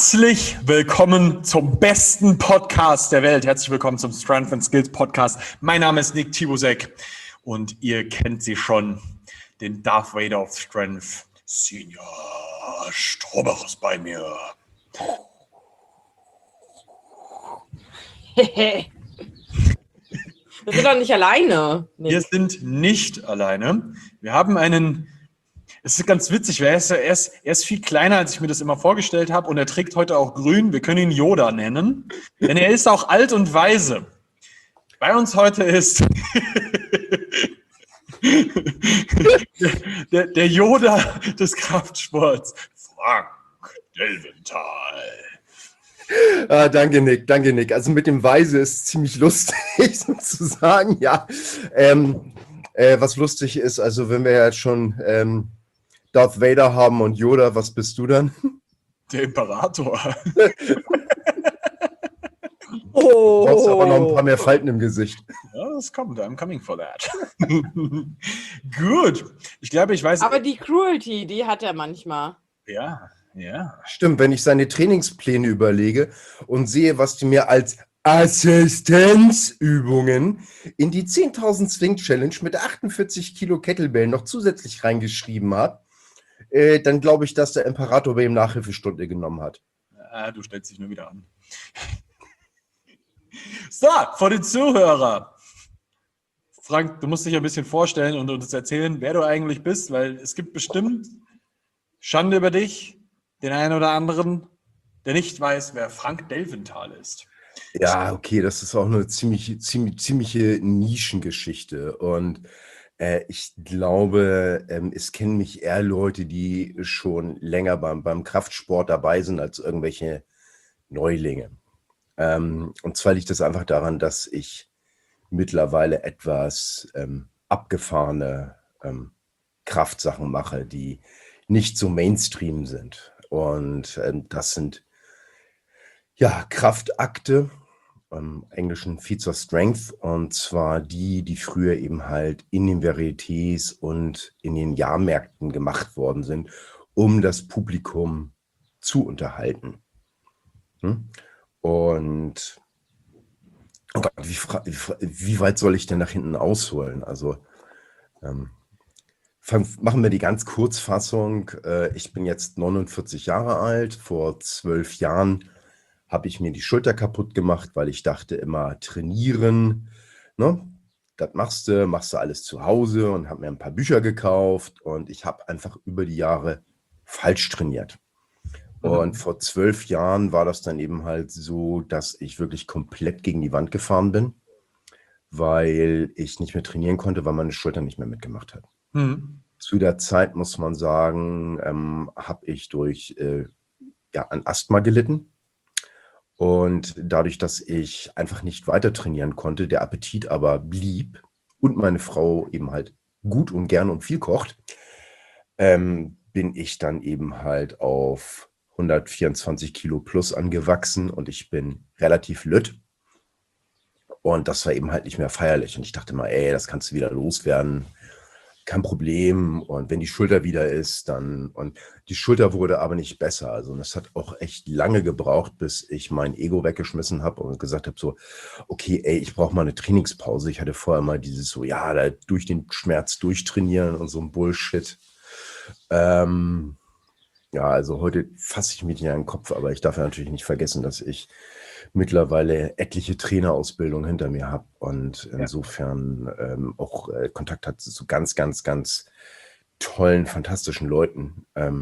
Herzlich willkommen zum besten Podcast der Welt. Herzlich willkommen zum Strength and Skills Podcast. Mein Name ist Nick Tibusek und ihr kennt sie schon, den Darth Vader of Strength. Senior Strobach ist bei mir. Wir sind doch nicht alleine. Nee. Wir sind nicht alleine. Wir haben einen... Es ist ganz witzig, weil er ist viel kleiner, als ich mir das immer vorgestellt habe, und er trägt heute auch grün. Wir können ihn Yoda nennen, denn er ist auch alt und weise. Bei uns heute ist der Yoda des Kraftsports, Frank Delventhal. Danke, Nick. Also mit dem Weise ist ziemlich lustig, sozusagen, ja. Was lustig ist, also wenn wir jetzt schon Darth Vader haben und Yoda, was bist du dann? Der Imperator. Du brauchst aber noch ein paar mehr Falten im Gesicht. Ja, das kommt. I'm coming for that. Gut. Ich glaube, ich weiß... Aber die Cruelty, die hat er manchmal. Ja. Stimmt, wenn ich seine Trainingspläne überlege und sehe, was die mir als Assistenzübungen in die 10.000 Swing Challenge mit 48 Kilo Kettlebell noch zusätzlich reingeschrieben hat, dann glaube ich, dass der Imperator bei ihm Nachhilfestunde genommen hat. Du stellst dich nur wieder an. So, vor den Zuhörer. Frank, du musst dich ein bisschen vorstellen und uns erzählen, wer du eigentlich bist, weil es gibt bestimmt Schande über dich, den einen oder anderen, der nicht weiß, wer Frank Delventhal ist. Ja, okay, das ist auch eine ziemliche Nischengeschichte und ich glaube, es kennen mich eher Leute, die schon länger beim Kraftsport dabei sind, als irgendwelche Neulinge. Und zwar liegt das einfach daran, dass ich mittlerweile etwas abgefahrene Kraftsachen mache, die nicht so Mainstream sind. Und das sind ja Kraftakte, im Englischen Feats of Strength, und zwar die früher eben halt in den Varietés und in den Jahrmärkten gemacht worden sind, um das Publikum zu unterhalten. Und oh Gott, wie weit soll ich denn nach hinten ausholen? Also machen wir die ganz Kurzfassung. Ich bin jetzt 49 Jahre alt. Vor 12 Jahren habe ich mir die Schulter kaputt gemacht, weil ich dachte immer, trainieren, ne? Das machst du alles zu Hause, und habe mir ein paar Bücher gekauft, und ich habe einfach über die Jahre falsch trainiert. Und vor 12 Jahren war das dann eben halt so, dass ich wirklich komplett gegen die Wand gefahren bin, weil ich nicht mehr trainieren konnte, weil meine Schulter nicht mehr mitgemacht hat. Zu der Zeit, muss man sagen, habe ich durch an Asthma gelitten. Und dadurch, dass ich einfach nicht weiter trainieren konnte, der Appetit aber blieb und meine Frau eben halt gut und gern und viel kocht, bin ich dann eben halt auf 124 Kilo plus angewachsen, und ich bin relativ lütt. Und das war eben halt nicht mehr feierlich. Und ich dachte mal, das kannst du wieder loswerden. Kein Problem. Und wenn die Schulter wieder ist, dann... Und die Schulter wurde aber nicht besser. Also das hat auch echt lange gebraucht, bis ich mein Ego weggeschmissen habe und gesagt habe so, okay, ich brauche mal eine Trainingspause. Ich hatte vorher mal dieses so, da durch den Schmerz durchtrainieren und so ein Bullshit. Also heute fasse ich mich nicht an den Kopf, aber ich darf ja natürlich nicht vergessen, dass ich mittlerweile etliche Trainerausbildungen hinter mir habe und insofern auch Kontakt hat zu ganz, ganz, ganz tollen, fantastischen Leuten.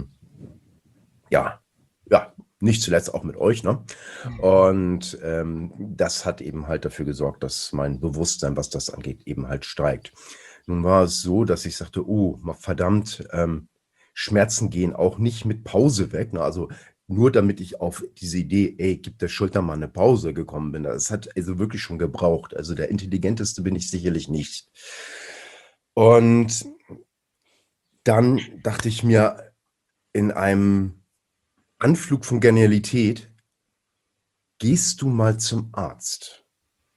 Nicht zuletzt auch mit euch, ne? Und das hat eben halt dafür gesorgt, dass mein Bewusstsein, was das angeht, eben halt steigt. Nun war es so, dass ich sagte, verdammt, Schmerzen gehen auch nicht mit Pause weg, ne? Also nur damit ich auf diese Idee, gib der Schulter mal eine Pause gekommen bin. Das hat also wirklich schon gebraucht. Also der Intelligenteste bin ich sicherlich nicht. Und dann dachte ich mir in einem Anflug von Genialität, gehst du mal zum Arzt.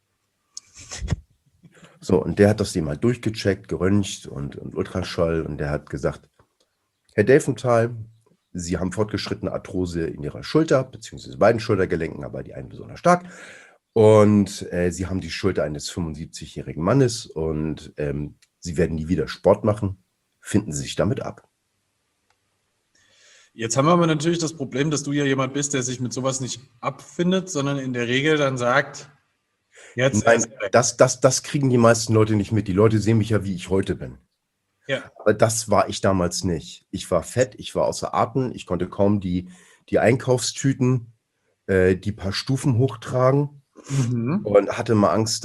So, und der hat das mal durchgecheckt, geröntgt und Ultraschall, und der hat gesagt, Herr Delventhal, Sie haben fortgeschrittene Arthrose in Ihrer Schulter, beziehungsweise beiden Schultergelenken, aber die einen besonders stark. Und Sie haben die Schulter eines 75-jährigen Mannes und Sie werden nie wieder Sport machen. Finden Sie sich damit ab. Jetzt haben wir aber natürlich das Problem, dass du ja jemand bist, der sich mit sowas nicht abfindet, sondern in der Regel dann sagt, jetzt Nein, erst recht. das kriegen die meisten Leute nicht mit. Die Leute sehen mich ja, wie ich heute bin. Ja. Aber das war ich damals nicht. Ich war fett, ich war außer Atem, ich konnte kaum die Einkaufstüten, die paar Stufen hochtragen Mhm. und hatte mal Angst,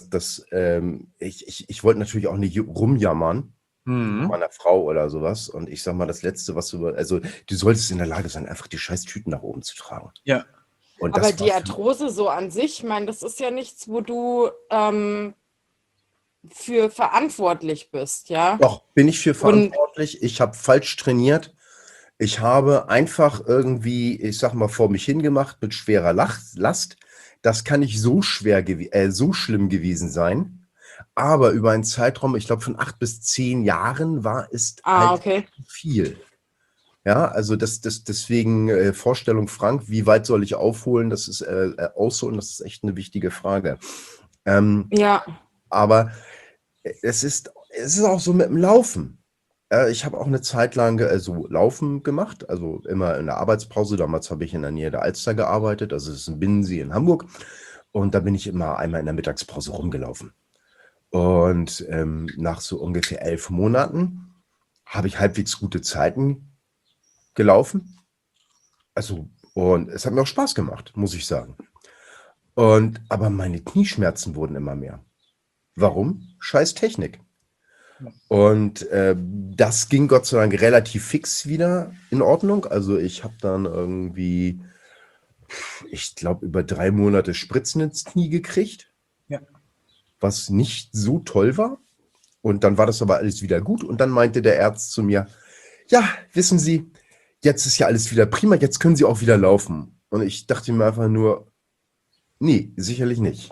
ich wollte natürlich auch nicht rumjammern von Mhm. meiner Frau oder sowas. Und ich sag mal, das Letzte, also du solltest in der Lage sein, einfach die scheiß Tüten nach oben zu tragen. Ja. Und Aber das war die Arthrose so an sich, ich meine, das ist ja nichts, wo du für verantwortlich bist, ja? doch, bin ich für Und verantwortlich. Ich habe falsch trainiert. Ich habe einfach irgendwie, ich sag mal, vor mich hingemacht mit schwerer Last. Das kann nicht so so schlimm gewesen sein. Aber über einen Zeitraum, ich glaube, von 8 bis 10 Jahren war es halt okay. viel. Ja, also deswegen Vorstellung, Frank, wie weit soll ich aufholen? Das ist ausholen, das ist echt eine wichtige Frage. Ja, Aber es ist auch so mit dem Laufen. Ich habe auch eine Zeit lang so Laufen gemacht, also immer in der Arbeitspause. Damals habe ich in der Nähe der Alster gearbeitet, also es ist ein Binnensee in Hamburg. Und da bin ich immer einmal in der Mittagspause rumgelaufen. Und nach so ungefähr 11 Monaten habe ich halbwegs gute Zeiten gelaufen. Also, und es hat mir auch Spaß gemacht, muss ich sagen. Aber meine Knieschmerzen wurden immer mehr. Warum? Scheiß Technik. Und das ging Gott sei Dank relativ fix wieder in Ordnung. Also ich habe dann irgendwie, ich glaube, über 3 Monate Spritzen ins Knie gekriegt, Ja. was nicht so toll war. Und dann war das aber alles wieder gut. Und dann meinte der Arzt zu mir, ja, wissen Sie, jetzt ist ja alles wieder prima, jetzt können Sie auch wieder laufen. Und ich dachte mir einfach nur, nee, sicherlich nicht.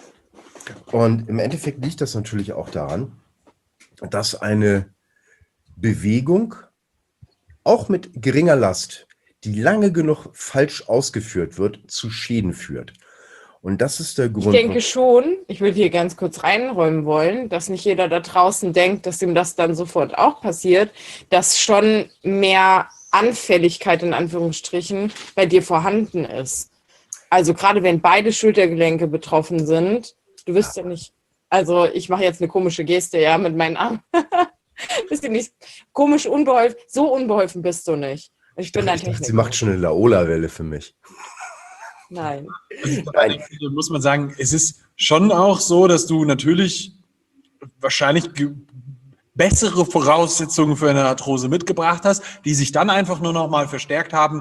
Und im Endeffekt liegt das natürlich auch daran, dass eine Bewegung auch mit geringer Last, die lange genug falsch ausgeführt wird, zu Schäden führt. Und das ist der ich Grund. denke schon, ich würde hier ganz kurz reinräumen wollen, dass nicht jeder da draußen denkt, dass ihm das dann sofort auch passiert, dass schon mehr Anfälligkeit in Anführungsstrichen bei dir vorhanden ist. Also gerade wenn beide Schultergelenke betroffen sind, du wirst ja nicht, also ich mache jetzt eine komische Geste, ja, mit meinen Armen. Bist du nicht komisch unbeholfen, so unbeholfen bist du nicht. Ich bin ein Ich dachte, sie Techniker. macht schon eine Laola-Welle für mich. Nein. Also bei der Fälle muss man sagen, es ist schon auch so, dass du natürlich wahrscheinlich bessere Voraussetzungen für eine Arthrose mitgebracht hast, die sich dann einfach nur noch mal verstärkt haben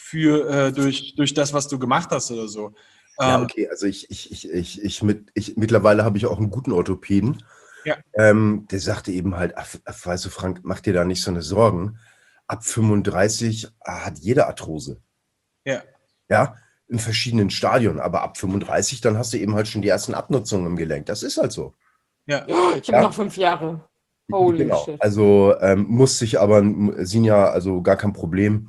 durch das, was du gemacht hast oder so. Ja, okay, also mittlerweile habe ich auch einen guten Orthopäden. Ja. Der sagte eben halt, weißt du, Frank, mach dir da nicht so eine Sorgen. Ab 35 hat jeder Arthrose. Ja. Ja, in verschiedenen Stadien. Aber ab 35, dann hast du eben halt schon die ersten Abnutzungen im Gelenk. Das ist halt so. Ja. Ich habe noch 5 Jahre. Holy Genau. shit. Also muss sich aber, Sinja, also gar kein Problem.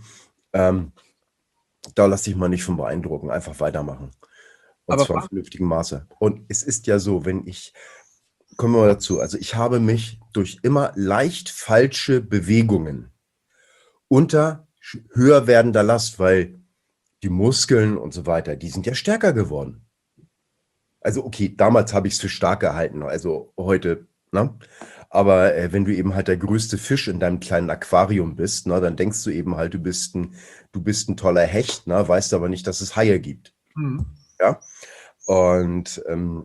Da lass dich mal nicht von beeindrucken. Einfach weitermachen. Und Aber zwar im vernünftigen Maße. Und es ist ja so, kommen wir mal dazu, also ich habe mich durch immer leicht falsche Bewegungen unter höher werdender Last, weil die Muskeln und so weiter, die sind ja stärker geworden. Also okay, damals habe ich es für stark gehalten, also heute, ne? Aber wenn du eben halt der größte Fisch in deinem kleinen Aquarium bist, ne, dann denkst du eben halt, du bist ein toller Hecht, ne, weißt aber nicht, dass es Haie gibt. Ja. Und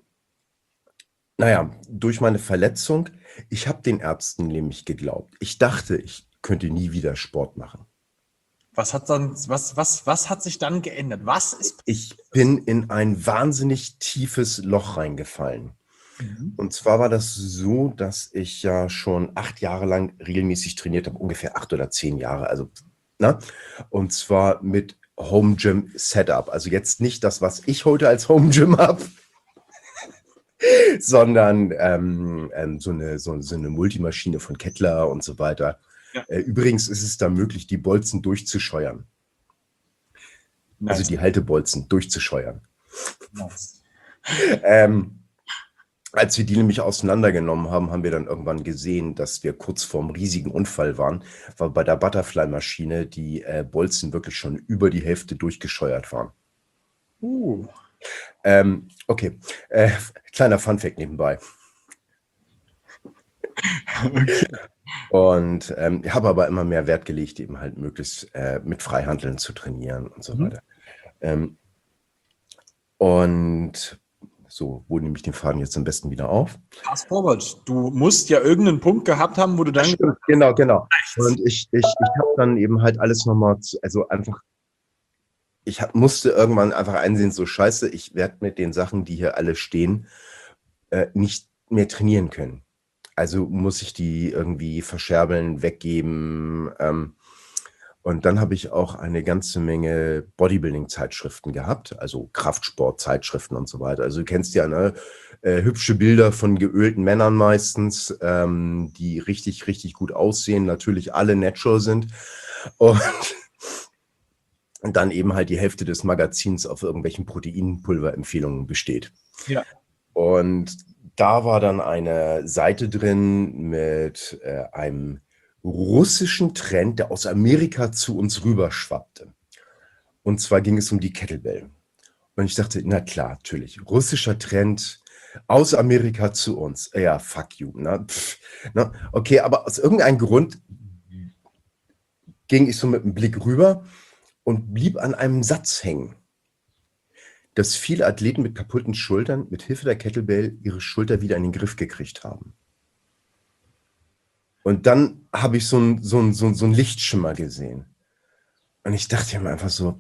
naja, durch meine Verletzung, ich habe den Ärzten nämlich geglaubt. Ich dachte, ich könnte nie wieder Sport machen. was hat sich dann geändert? Was ist Ich bin in ein wahnsinnig tiefes Loch reingefallen. Und zwar war das so, dass ich ja schon 8 Jahre lang regelmäßig trainiert habe, ungefähr 8 oder 10 Jahre. Also, ne? Und zwar mit Home Gym Setup. Also jetzt nicht das, was ich heute als Home Gym habe, sondern so eine Multimaschine von Kettler und so weiter. Ja. Übrigens ist es da möglich, die Bolzen durchzuscheuern. Nice. Also die Haltebolzen durchzuscheuern. Nice. Als wir die nämlich auseinandergenommen haben, haben wir dann irgendwann gesehen, dass wir kurz vorm riesigen Unfall waren, weil bei der Butterfly-Maschine die Bolzen wirklich schon über die Hälfte durchgescheuert waren. Okay, kleiner Funfact nebenbei. Okay. Und ich habe aber immer mehr Wert gelegt, eben halt möglichst mit Freihandeln zu trainieren und so weiter. Und so, wo nehme ich den Faden jetzt am besten wieder auf? Fast forward. Du musst ja irgendeinen Punkt gehabt haben, wo du dann... Stimmt, genau. Und ich habe dann eben halt alles nochmal, also einfach, musste irgendwann einfach einsehen, so scheiße, ich werde mit den Sachen, die hier alle stehen, nicht mehr trainieren können. Also muss ich die irgendwie verscherbeln, weggeben. Und dann habe ich auch eine ganze Menge Bodybuilding-Zeitschriften gehabt, also Kraftsport-Zeitschriften und so weiter. Also du kennst ja, ne, hübsche Bilder von geölten Männern meistens, die richtig, richtig gut aussehen, natürlich alle natural sind. Und dann eben halt die Hälfte des Magazins auf irgendwelchen Proteinpulverempfehlungen besteht. Ja. Und da war dann eine Seite drin mit einem russischen Trend, der aus Amerika zu uns rüberschwappte. Und zwar ging es um die Kettlebell. Und ich dachte, na klar, natürlich, russischer Trend aus Amerika zu uns. Ja, fuck you. Ne? Ne? Okay, aber aus irgendeinem Grund ging ich so mit dem Blick rüber und blieb an einem Satz hängen, dass viele Athleten mit kaputten Schultern mit Hilfe der Kettlebell ihre Schulter wieder in den Griff gekriegt haben. Und dann habe ich so einen Lichtschimmer gesehen. Und ich dachte mir einfach so,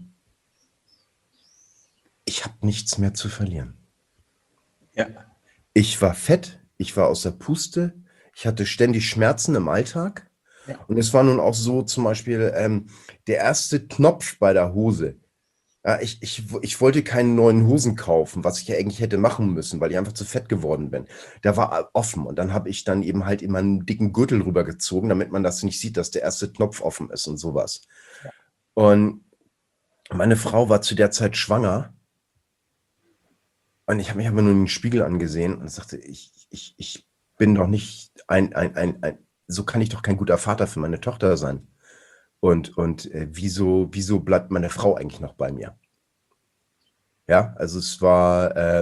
ich habe nichts mehr zu verlieren. Ja. Ich war fett, ich war aus der Puste, ich hatte ständig Schmerzen im Alltag. Ja. Und es war nun auch so zum Beispiel der erste Knopf bei der Hose. Ja, ich wollte keine neuen Hosen kaufen, was ich ja eigentlich hätte machen müssen, weil ich einfach zu fett geworden bin. Der war offen und dann habe ich dann eben halt immer einen dicken Gürtel rübergezogen, damit man das nicht sieht, dass der erste Knopf offen ist und sowas. Ja. Und meine Frau war zu der Zeit schwanger und ich habe mich aber nur in den Spiegel angesehen und sagte, ich bin doch nicht so kann ich doch kein guter Vater für meine Tochter sein. Und wieso bleibt meine Frau eigentlich noch bei mir? Ja, also es war,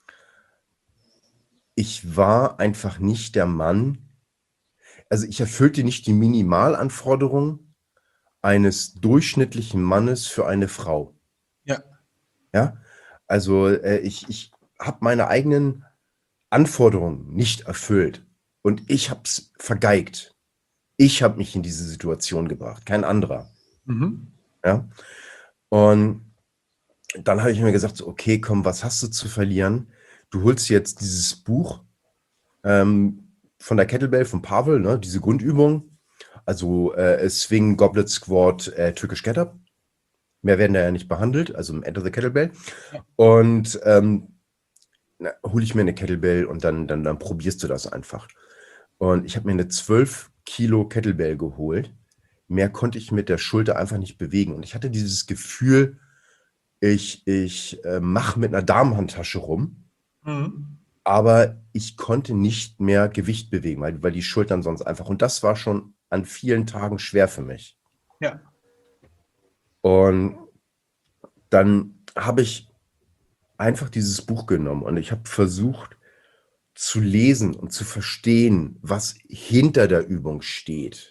ich war einfach nicht der Mann, also ich erfüllte nicht die Minimalanforderungen eines durchschnittlichen Mannes für eine Frau. Ja. Ja, also ich habe meine eigenen Anforderungen nicht erfüllt und ich habe es vergeigt. Ich habe mich in diese Situation gebracht, kein anderer. Ja? Und dann habe ich mir gesagt, so, okay, komm, was hast du zu verlieren? Du holst jetzt dieses Buch von der Kettlebell, von Pavel, ne, diese Grundübung, also Swing, Goblet Squat, Turkish Get-Up. Mehr werden da ja nicht behandelt, also im Enter the Kettlebell. Ja. Und hole ich mir eine Kettlebell und dann probierst du das einfach. Und ich habe mir eine 12 Kilo Kettlebell geholt. Mehr konnte ich mit der Schulter einfach nicht bewegen. Und ich hatte dieses Gefühl, ich mache mit einer Damenhandtasche rum, aber ich konnte nicht mehr Gewicht bewegen, weil die Schultern sonst einfach... Und das war schon an vielen Tagen schwer für mich. Ja. Und dann habe ich einfach dieses Buch genommen und ich habe versucht zu lesen und zu verstehen, was hinter der Übung steht.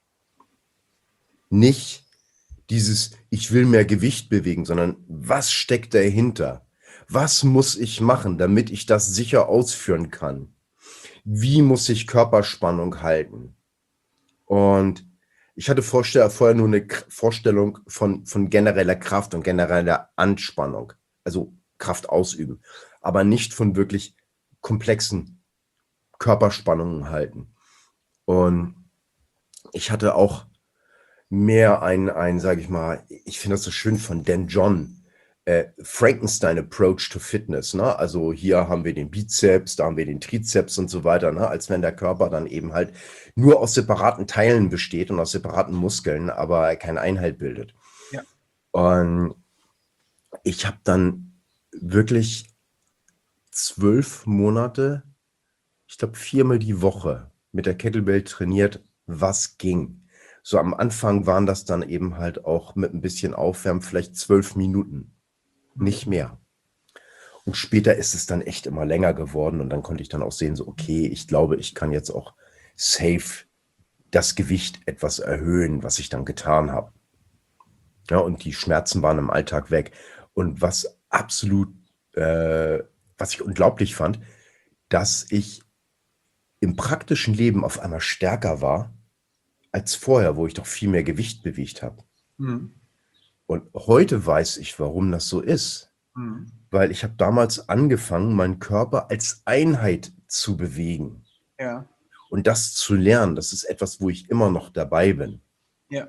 Nicht dieses, ich will mehr Gewicht bewegen, sondern was steckt dahinter? Was muss ich machen, damit ich das sicher ausführen kann? Wie muss ich Körperspannung halten? Und ich hatte vorher nur eine Vorstellung von genereller Kraft und genereller Anspannung, also Kraft ausüben, aber nicht von wirklich komplexen Körperspannungen halten. Und ich hatte auch mehr sage ich mal, ich finde das so schön von Dan John, Frankenstein Approach to Fitness, ne? Also hier haben wir den Bizeps, da haben wir den Trizeps und so weiter, ne? Als wenn der Körper dann eben halt nur aus separaten Teilen besteht und aus separaten Muskeln, aber keine Einheit bildet. Ja. Und ich habe dann wirklich 12 Monate, ich glaube 4-mal die Woche mit der Kettlebell trainiert, was ging. So am Anfang waren das dann eben halt auch mit ein bisschen Aufwärmen vielleicht 12 Minuten. Nicht mehr. Und später ist es dann echt immer länger geworden und dann konnte ich dann auch sehen, so okay, ich glaube, ich kann jetzt auch safe das Gewicht etwas erhöhen, was ich dann getan habe. Ja, und die Schmerzen waren im Alltag weg. Und was absolut, was ich unglaublich fand, dass ich im praktischen Leben auf einmal stärker war als vorher, wo ich doch viel mehr Gewicht bewegt habe. Mhm. Und heute weiß ich, warum das so ist. Mhm. Weil ich habe damals angefangen, meinen Körper als Einheit zu bewegen. Ja. Und das zu lernen, das ist etwas, wo ich immer noch dabei bin. Ja.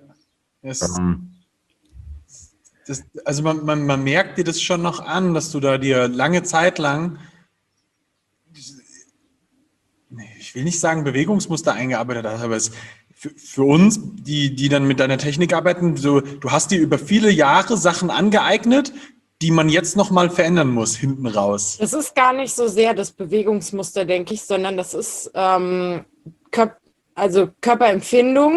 Also man merkt dir das schon noch an, dass du da dir lange Zeit lang, ich will nicht sagen Bewegungsmuster eingearbeitet hast, aber es für uns, die dann mit deiner Technik arbeiten, so, du hast dir über viele Jahre Sachen angeeignet, die man jetzt nochmal verändern muss, hinten raus. Das ist gar nicht so sehr das Bewegungsmuster, denke ich, sondern das ist Körperempfindung.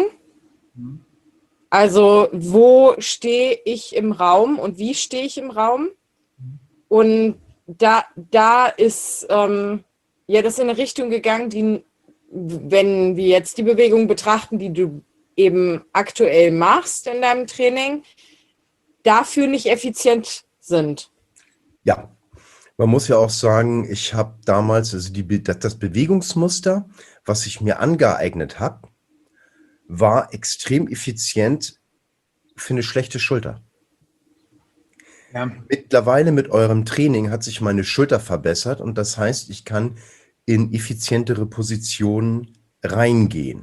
Also wo stehe ich im Raum und wie stehe ich im Raum? Und da ist das in eine Richtung gegangen, die, wenn wir jetzt die Bewegung betrachten, die du eben aktuell machst in deinem Training, dafür nicht effizient sind. Ja, man muss ja auch sagen, ich habe damals, also das Bewegungsmuster, was ich mir angeeignet habe, war extrem effizient für eine schlechte Schulter. Ja. Mittlerweile mit eurem Training hat sich meine Schulter verbessert und das heißt, ich kann in effizientere Positionen reingehen.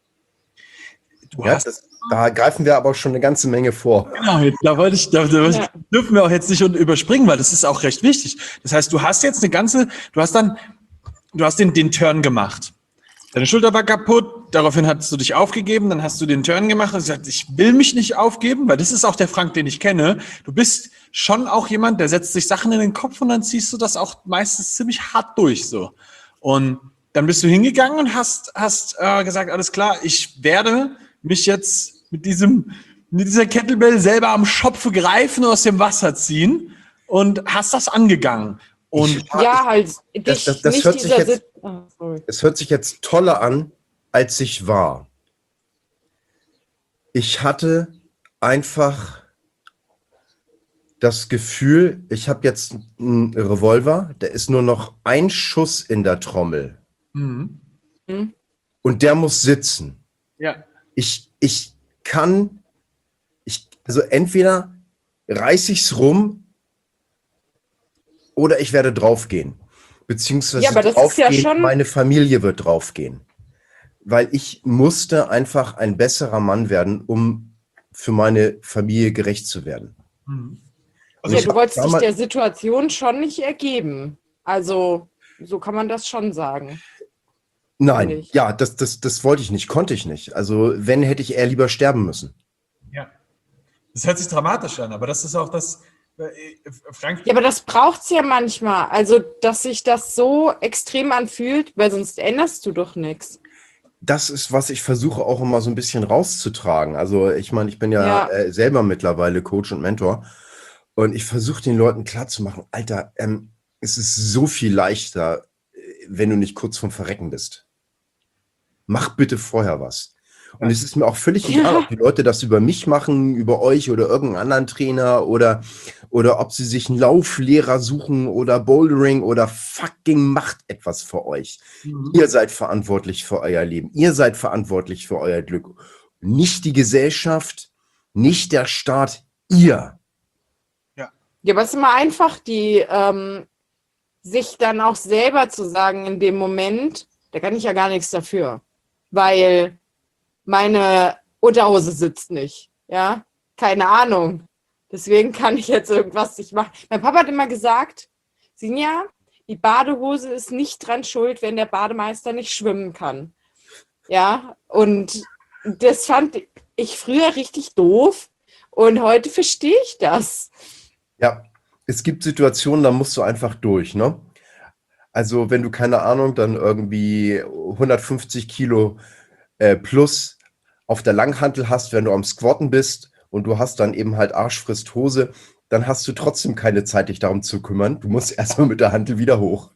Da greifen wir aber schon eine ganze Menge vor. Genau, dürfen wir auch jetzt nicht überspringen, weil das ist auch recht wichtig. Das heißt, du hast jetzt du hast den Turn gemacht. Deine Schulter war kaputt, daraufhin hast du dich aufgegeben, dann hast du den Turn gemacht und gesagt, ich will mich nicht aufgeben, weil das ist auch der Frank, den ich kenne. Du bist schon auch jemand, der setzt sich Sachen in den Kopf und dann ziehst du das auch meistens ziemlich hart durch, so. Und dann bist du hingegangen und hast gesagt, alles klar, ich werde mich jetzt mit dieser Kettlebell selber am Schopfe greifen und aus dem Wasser ziehen und hast das angegangen. Und es hört sich jetzt toller an, als ich war. Ich hatte einfach das Gefühl, ich habe jetzt einen Revolver, da ist nur noch ein Schuss in der Trommel. Mhm. Und der muss sitzen. Ja. Also entweder reiße ich es rum oder ich werde draufgehen. Beziehungsweise meine Familie wird draufgehen. Weil ich musste einfach ein besserer Mann werden, um für meine Familie gerecht zu werden. Also du wolltest dich der Situation schon nicht ergeben. Also so kann man das schon sagen. Nein, ja, das wollte ich nicht, konnte ich nicht. Also wenn, hätte ich eher lieber sterben müssen. Ja, das hört sich dramatisch an, aber das ist auch das, Frank. Ja, aber das braucht es ja manchmal. Also, dass sich das so extrem anfühlt, weil sonst änderst du doch nichts. Das ist, was ich versuche auch immer so ein bisschen rauszutragen. Also ich meine, ich bin ja selber mittlerweile Coach und Mentor und ich versuche den Leuten klarzumachen, Alter, es ist so viel leichter, wenn du nicht kurz vorm Verrecken bist. Mach bitte vorher was. Und es ist mir auch völlig egal, ob die Leute das über mich machen, über euch oder irgendeinen anderen Trainer oder ob sie sich einen Lauflehrer suchen oder Bouldering oder fucking macht etwas für euch. Ihr seid verantwortlich für euer Leben. Ihr seid verantwortlich für euer Glück. Nicht die Gesellschaft, nicht der Staat, ihr. Ja, aber es ist immer einfach, sich dann auch selber zu sagen in dem Moment, da kann ich ja gar nichts dafür, weil meine Unterhose sitzt nicht, ja, keine Ahnung. Deswegen kann ich jetzt irgendwas nicht machen. Mein Papa hat immer gesagt, Sinja, die Badehose ist nicht dran schuld, wenn der Bademeister nicht schwimmen kann. Ja, und das fand ich früher richtig doof und heute verstehe ich das. Ja, es gibt Situationen, da musst du einfach durch, ne? Also wenn du, keine Ahnung, dann irgendwie 150 Kilo plus auf der Langhantel hast, wenn du am Squatten bist und du hast dann eben halt Arsch frisst Hose, dann hast du trotzdem keine Zeit, dich darum zu kümmern. Du musst erstmal mit der Hantel wieder hoch.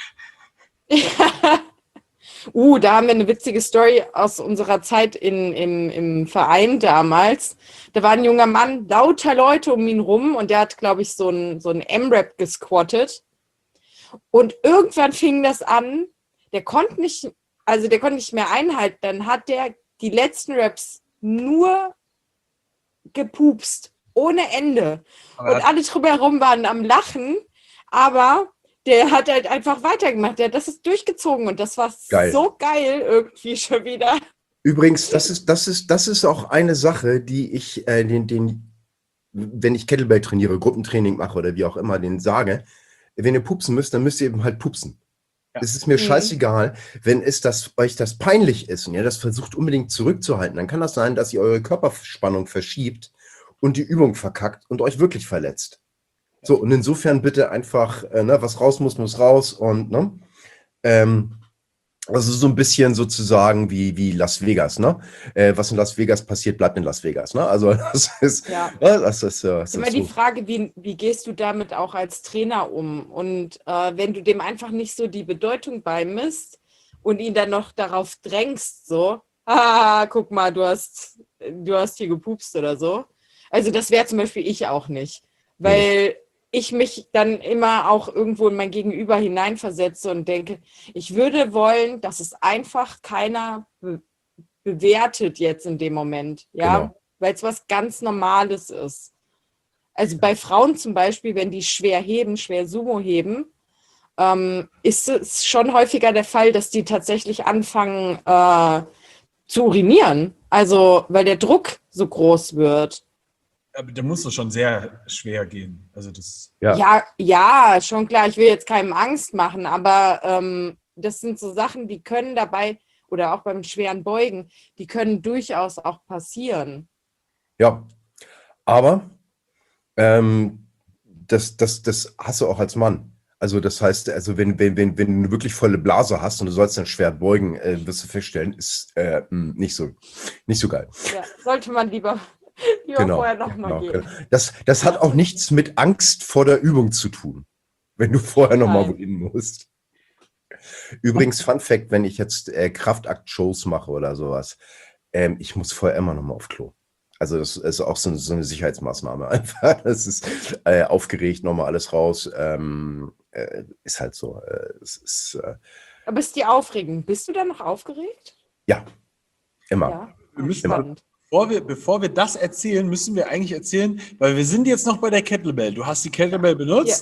Da haben wir eine witzige Story aus unserer Zeit im Verein damals. Da war ein junger Mann, lauter Leute um ihn rum und der hat, glaube ich, so ein M-Rap gesquattet. Und irgendwann fing das an, der konnte nicht mehr einhalten. Dann hat der die letzten Raps nur gepupst, ohne Ende. Und alle drumherum waren am Lachen, aber der hat halt einfach weitergemacht. Der hat das durchgezogen und das war Geil. So geil irgendwie schon wieder. Übrigens, das ist auch eine Sache, die ich wenn ich Kettlebell trainiere, Gruppentraining mache oder wie auch immer, denen sage, wenn ihr pupsen müsst, dann müsst ihr eben halt pupsen. Ja. Es ist mir scheißegal, wenn euch das peinlich ist und ihr das versucht unbedingt zurückzuhalten, dann kann das sein, dass ihr eure Körperspannung verschiebt und die Übung verkackt und euch wirklich verletzt. So, und insofern bitte einfach, was raus muss raus und, also so ein bisschen sozusagen wie Las Vegas, ne? Was in Las Vegas passiert, bleibt in Las Vegas, ne? Also das ist, das ist immer die Frage, wie gehst du damit auch als Trainer um? Und wenn du dem einfach nicht so die Bedeutung beimisst und ihn dann noch darauf drängst, so, guck mal, du hast hier gepupst oder so. Also das wäre zum Beispiel ich auch nicht, weil ich mich dann immer auch irgendwo in mein Gegenüber hineinversetze und denke, ich würde wollen, dass es einfach keiner bewertet jetzt in dem Moment, ja, genau. Weil es was ganz Normales ist. Also bei Frauen zum Beispiel, wenn die schwer Sumo heben, ist es schon häufiger der Fall, dass die tatsächlich anfangen zu urinieren, also weil der Druck so groß wird. Aber da muss es schon sehr schwer gehen. Also das ja, schon klar. Ich will jetzt keinem Angst machen, aber das sind so Sachen, die können dabei, oder auch beim schweren Beugen, die können durchaus auch passieren. Ja, aber das hast du auch als Mann. Also das heißt, also wenn du wirklich volle Blase hast und du sollst dann schwer beugen, wirst du feststellen, ist nicht so geil. Ja, sollte man lieber vorher nochmal gehen. Genau. Das hat auch nichts mit Angst vor der Übung zu tun, wenn du vorher nochmal wohin musst. Übrigens, Fun Fact, wenn ich jetzt Kraftakt-Shows mache oder sowas, ich muss vorher immer nochmal auf Klo. Also das ist auch so eine Sicherheitsmaßnahme einfach. Das ist aufgeregt, nochmal alles raus. Ist halt so. Aber ist die aufregend? Bist du da noch aufgeregt? Ja, immer. Ja, spannend. Bevor wir das erzählen, müssen wir eigentlich erzählen, weil wir sind jetzt noch bei der Kettlebell. Du hast die Kettlebell benutzt,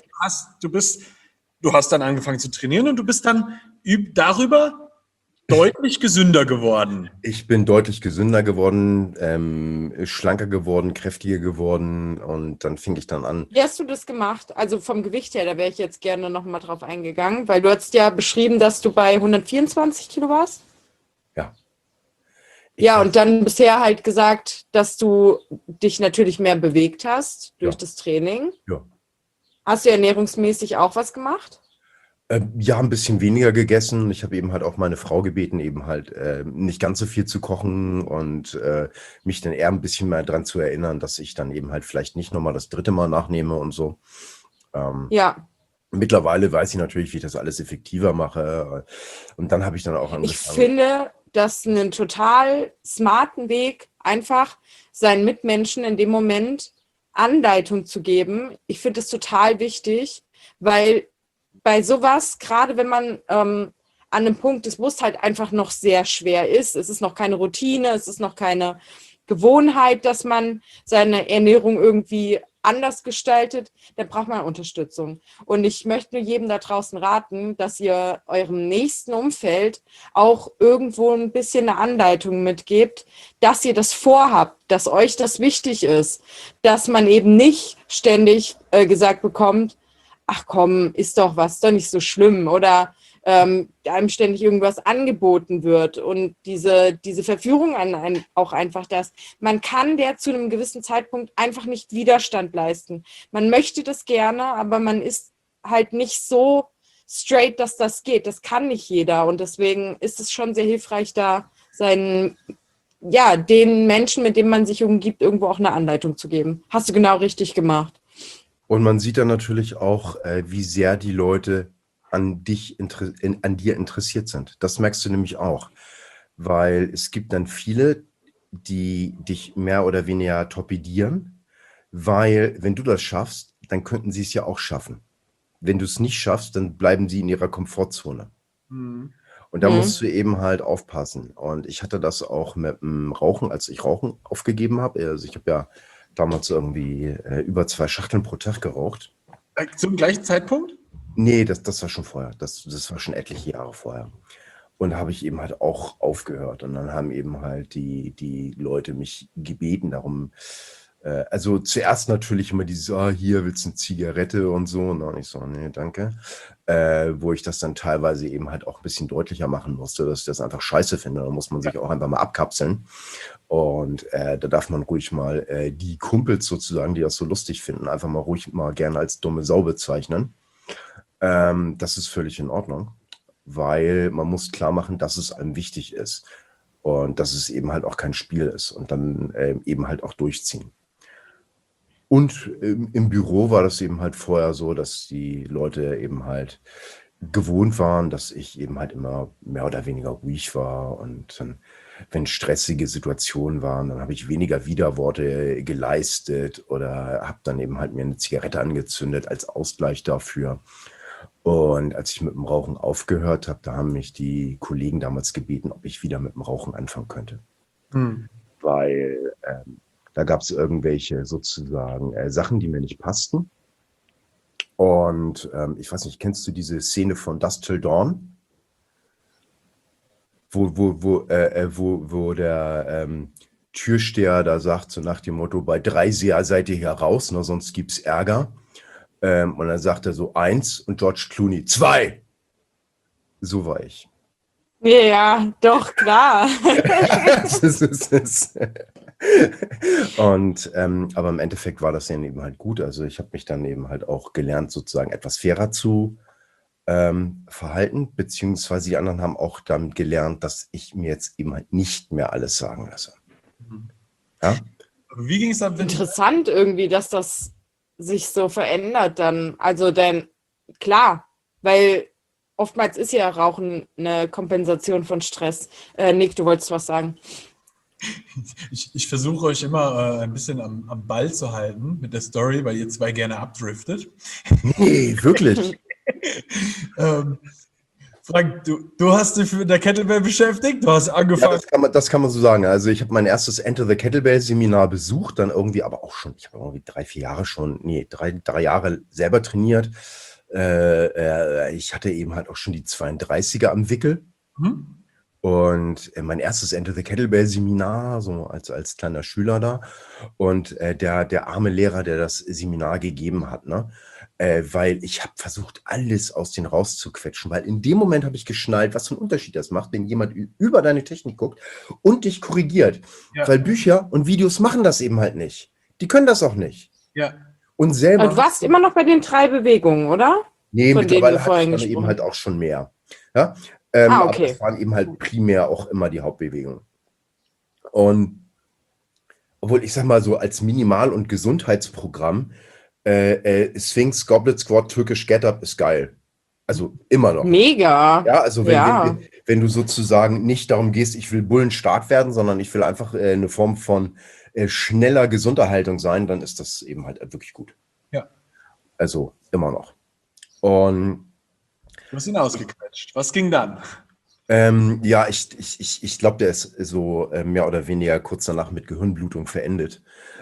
du hast dann angefangen zu trainieren und du bist dann darüber deutlich gesünder geworden. Ich bin deutlich gesünder geworden, schlanker geworden, kräftiger geworden und dann fing ich dann an. Wie hast du das gemacht? Also vom Gewicht her, da wäre ich jetzt gerne noch mal drauf eingegangen, weil du hast ja beschrieben, dass du bei 124 Kilo warst. Ja. Ja, und dann bisher halt gesagt, dass du dich natürlich mehr bewegt hast durch das Training. Ja. Hast du ernährungsmäßig auch was gemacht? Ja, ein bisschen weniger gegessen. Ich habe eben halt auch meine Frau gebeten, eben halt nicht ganz so viel zu kochen und mich dann eher ein bisschen mehr dran zu erinnern, dass ich dann eben halt vielleicht nicht nochmal das 3. Mal nachnehme und so. Ja. Mittlerweile weiß ich natürlich, wie ich das alles effektiver mache. Und dann habe ich dann auch angefangen. Ich finde das einen total smarten Weg, einfach seinen Mitmenschen in dem Moment Anleitung zu geben. Ich finde es total wichtig, weil bei sowas, gerade wenn man an einem Punkt ist, wo es halt einfach noch sehr schwer ist, es ist noch keine Routine, es ist noch keine Gewohnheit, dass man seine Ernährung irgendwie anders gestaltet, dann braucht man Unterstützung. Und ich möchte nur jedem da draußen raten, dass ihr eurem nächsten Umfeld auch irgendwo ein bisschen eine Anleitung mitgebt, dass ihr das vorhabt, dass euch das wichtig ist, dass man eben nicht ständig gesagt bekommt, ach komm, ist doch was, ist doch nicht so schlimm, oder einem ständig irgendwas angeboten wird und diese Verführung an auch einfach das. Man kann der zu einem gewissen Zeitpunkt einfach nicht Widerstand leisten. Man möchte das gerne, aber man ist halt nicht so straight, dass das geht. Das kann nicht jeder und deswegen ist es schon sehr hilfreich, da den Menschen, mit denen man sich umgibt, irgendwo auch eine Anleitung zu geben. Hast du genau richtig gemacht. Und man sieht dann natürlich auch, wie sehr die Leute an dir interessiert sind. Das merkst du nämlich auch, weil es gibt dann viele, die dich mehr oder weniger torpedieren, weil wenn du das schaffst, dann könnten sie es ja auch schaffen. Wenn du es nicht schaffst, dann bleiben sie in ihrer Komfortzone. Und da musst du eben halt aufpassen. Und ich hatte das auch mit dem Rauchen, als ich Rauchen aufgegeben habe. Also ich habe ja damals irgendwie über 2 Schachteln pro Tag geraucht. Zum gleichen Zeitpunkt? Nee, das war schon vorher. Das war schon etliche Jahre vorher. Und da habe ich eben halt auch aufgehört. Und dann haben eben halt die Leute mich gebeten darum. Also zuerst natürlich immer dieses, hier willst du eine Zigarette und so. Und ich so, nee, danke. Wo ich das dann teilweise eben halt auch ein bisschen deutlicher machen musste, dass ich das einfach scheiße finde. Da muss man sich auch einfach mal abkapseln. Und da darf man ruhig mal die Kumpels sozusagen, die das so lustig finden, einfach mal ruhig mal gerne als dumme Sau bezeichnen. Das ist völlig in Ordnung, weil man muss klar machen, dass es einem wichtig ist und dass es eben halt auch kein Spiel ist und dann eben halt auch durchziehen. Und im Büro war das eben halt vorher so, dass die Leute eben halt gewohnt waren, dass ich eben halt immer mehr oder weniger ruhig war und dann, wenn stressige Situationen waren, dann habe ich weniger Widerworte geleistet oder habe dann eben halt mir eine Zigarette angezündet als Ausgleich dafür. Und als ich mit dem Rauchen aufgehört habe, da haben mich die Kollegen damals gebeten, ob ich wieder mit dem Rauchen anfangen könnte. Weil da gab es irgendwelche sozusagen Sachen, die mir nicht passten. Und ich weiß nicht, kennst du diese Szene von Dusk Till Dawn? Wo der Türsteher da sagt, so nach dem Motto, bei 3 seid ihr hier raus, ne, sonst gibt's Ärger. Und dann sagt er so 1 und George Clooney 2. So war ich. Ja, doch, klar. Und aber im Endeffekt war das dann eben halt gut. Also ich habe mich dann eben halt auch gelernt, sozusagen etwas fairer zu verhalten, beziehungsweise die anderen haben auch dann gelernt, dass ich mir jetzt eben halt nicht mehr alles sagen lasse. Ja? Wie ging es dann? Interessant irgendwie, dass das sich so verändert dann. Also denn, klar, weil oftmals ist ja Rauchen eine Kompensation von Stress. Nick, du wolltest was sagen. Ich versuche euch immer ein bisschen am Ball zu halten mit der Story, weil ihr zwei gerne abdriftet. Nee, wirklich. Frank, du hast dich mit der Kettlebell beschäftigt, du hast angefangen. Ja, das kann man so sagen. Also ich habe mein erstes Enter the Kettlebell Seminar besucht, dann irgendwie aber auch schon, ich habe irgendwie 3 Jahre schon, drei Jahre selber trainiert. Ich hatte eben halt auch schon die 32er am Wickel. Und mein erstes Enter the Kettlebell Seminar, so als kleiner Schüler da. Und der arme Lehrer, der das Seminar gegeben hat, ne? Weil ich habe versucht, alles aus denen rauszuquetschen, weil in dem Moment habe ich geschnallt, was für einen Unterschied das macht, wenn jemand über deine Technik guckt und dich korrigiert. Ja. Weil Bücher und Videos machen das eben halt nicht. Die können das auch nicht. Ja. Und selber. Aber du warst immer noch bei den 3 Bewegungen, oder? Nee, mittlerweile hatte ich dann eben halt auch schon mehr. Ja? Okay. Aber das waren eben halt primär auch immer die Hauptbewegungen. Und obwohl ich sag mal so als Minimal- und Gesundheitsprogramm Sphinx, Goblet Squat, Türkisch Get-Up ist geil. Also immer noch. Mega. Ja, also wenn du sozusagen nicht darum gehst, ich will bullenstark werden, sondern ich will einfach eine Form von schneller Gesunderhaltung sein, dann ist das eben halt wirklich gut. Ja. Also immer noch. Und du hast ihn ausgequetscht. Was ging dann? Ja, ich glaube, der ist so mehr oder weniger kurz danach mit Gehirnblutung verendet.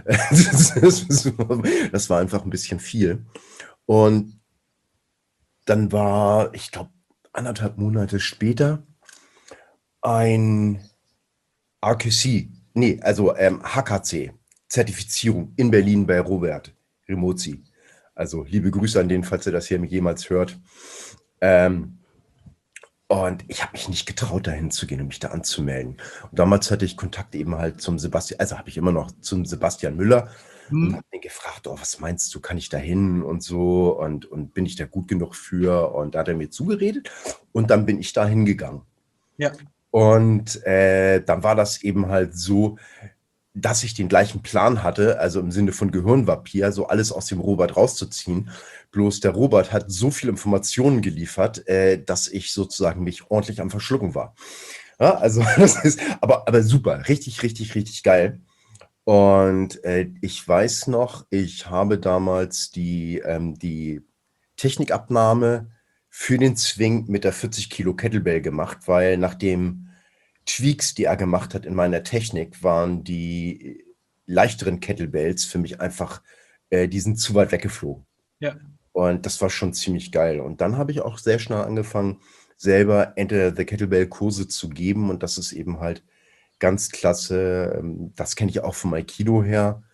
Das war einfach ein bisschen viel. Und dann war, ich glaube, 1,5 Monate später ein RQC, nee, also HKC-Zertifizierung in Berlin bei Robert Remozzi. Also liebe Grüße an den, falls er das hier jemals hört. Ähm, Und ich habe mich nicht getraut, dahin zu gehen und mich da anzumelden. Und damals hatte ich Kontakt eben halt zum Sebastian, also habe ich immer noch zum Sebastian Müller und Hm? habe ihn gefragt, oh, was meinst du, kann ich da hin und so und bin ich da gut genug für? Und da hat er mir zugeredet und dann bin ich da hingegangen. Ja. Und dann war das eben halt so, dass ich den gleichen Plan hatte, also im Sinne von Gehirnvampir, so alles aus dem Robert rauszuziehen. Bloß der Robert hat so viele Informationen geliefert, dass ich sozusagen mich ordentlich am Verschlucken war. Ja, also das ist aber super, richtig, richtig, richtig geil. Und ich weiß noch, ich habe damals die Technikabnahme für den Swing mit der 40 Kilo Kettlebell gemacht, weil nach dem Tweaks, die er gemacht hat in meiner Technik, waren die leichteren Kettlebells für mich einfach, die sind zu weit weggeflogen. Ja. Und das war schon ziemlich geil. Und dann habe ich auch sehr schnell angefangen, selber Enter the Kettlebell Kurse zu geben. Und das ist eben halt ganz klasse. Das kenne ich auch vom Aikido her.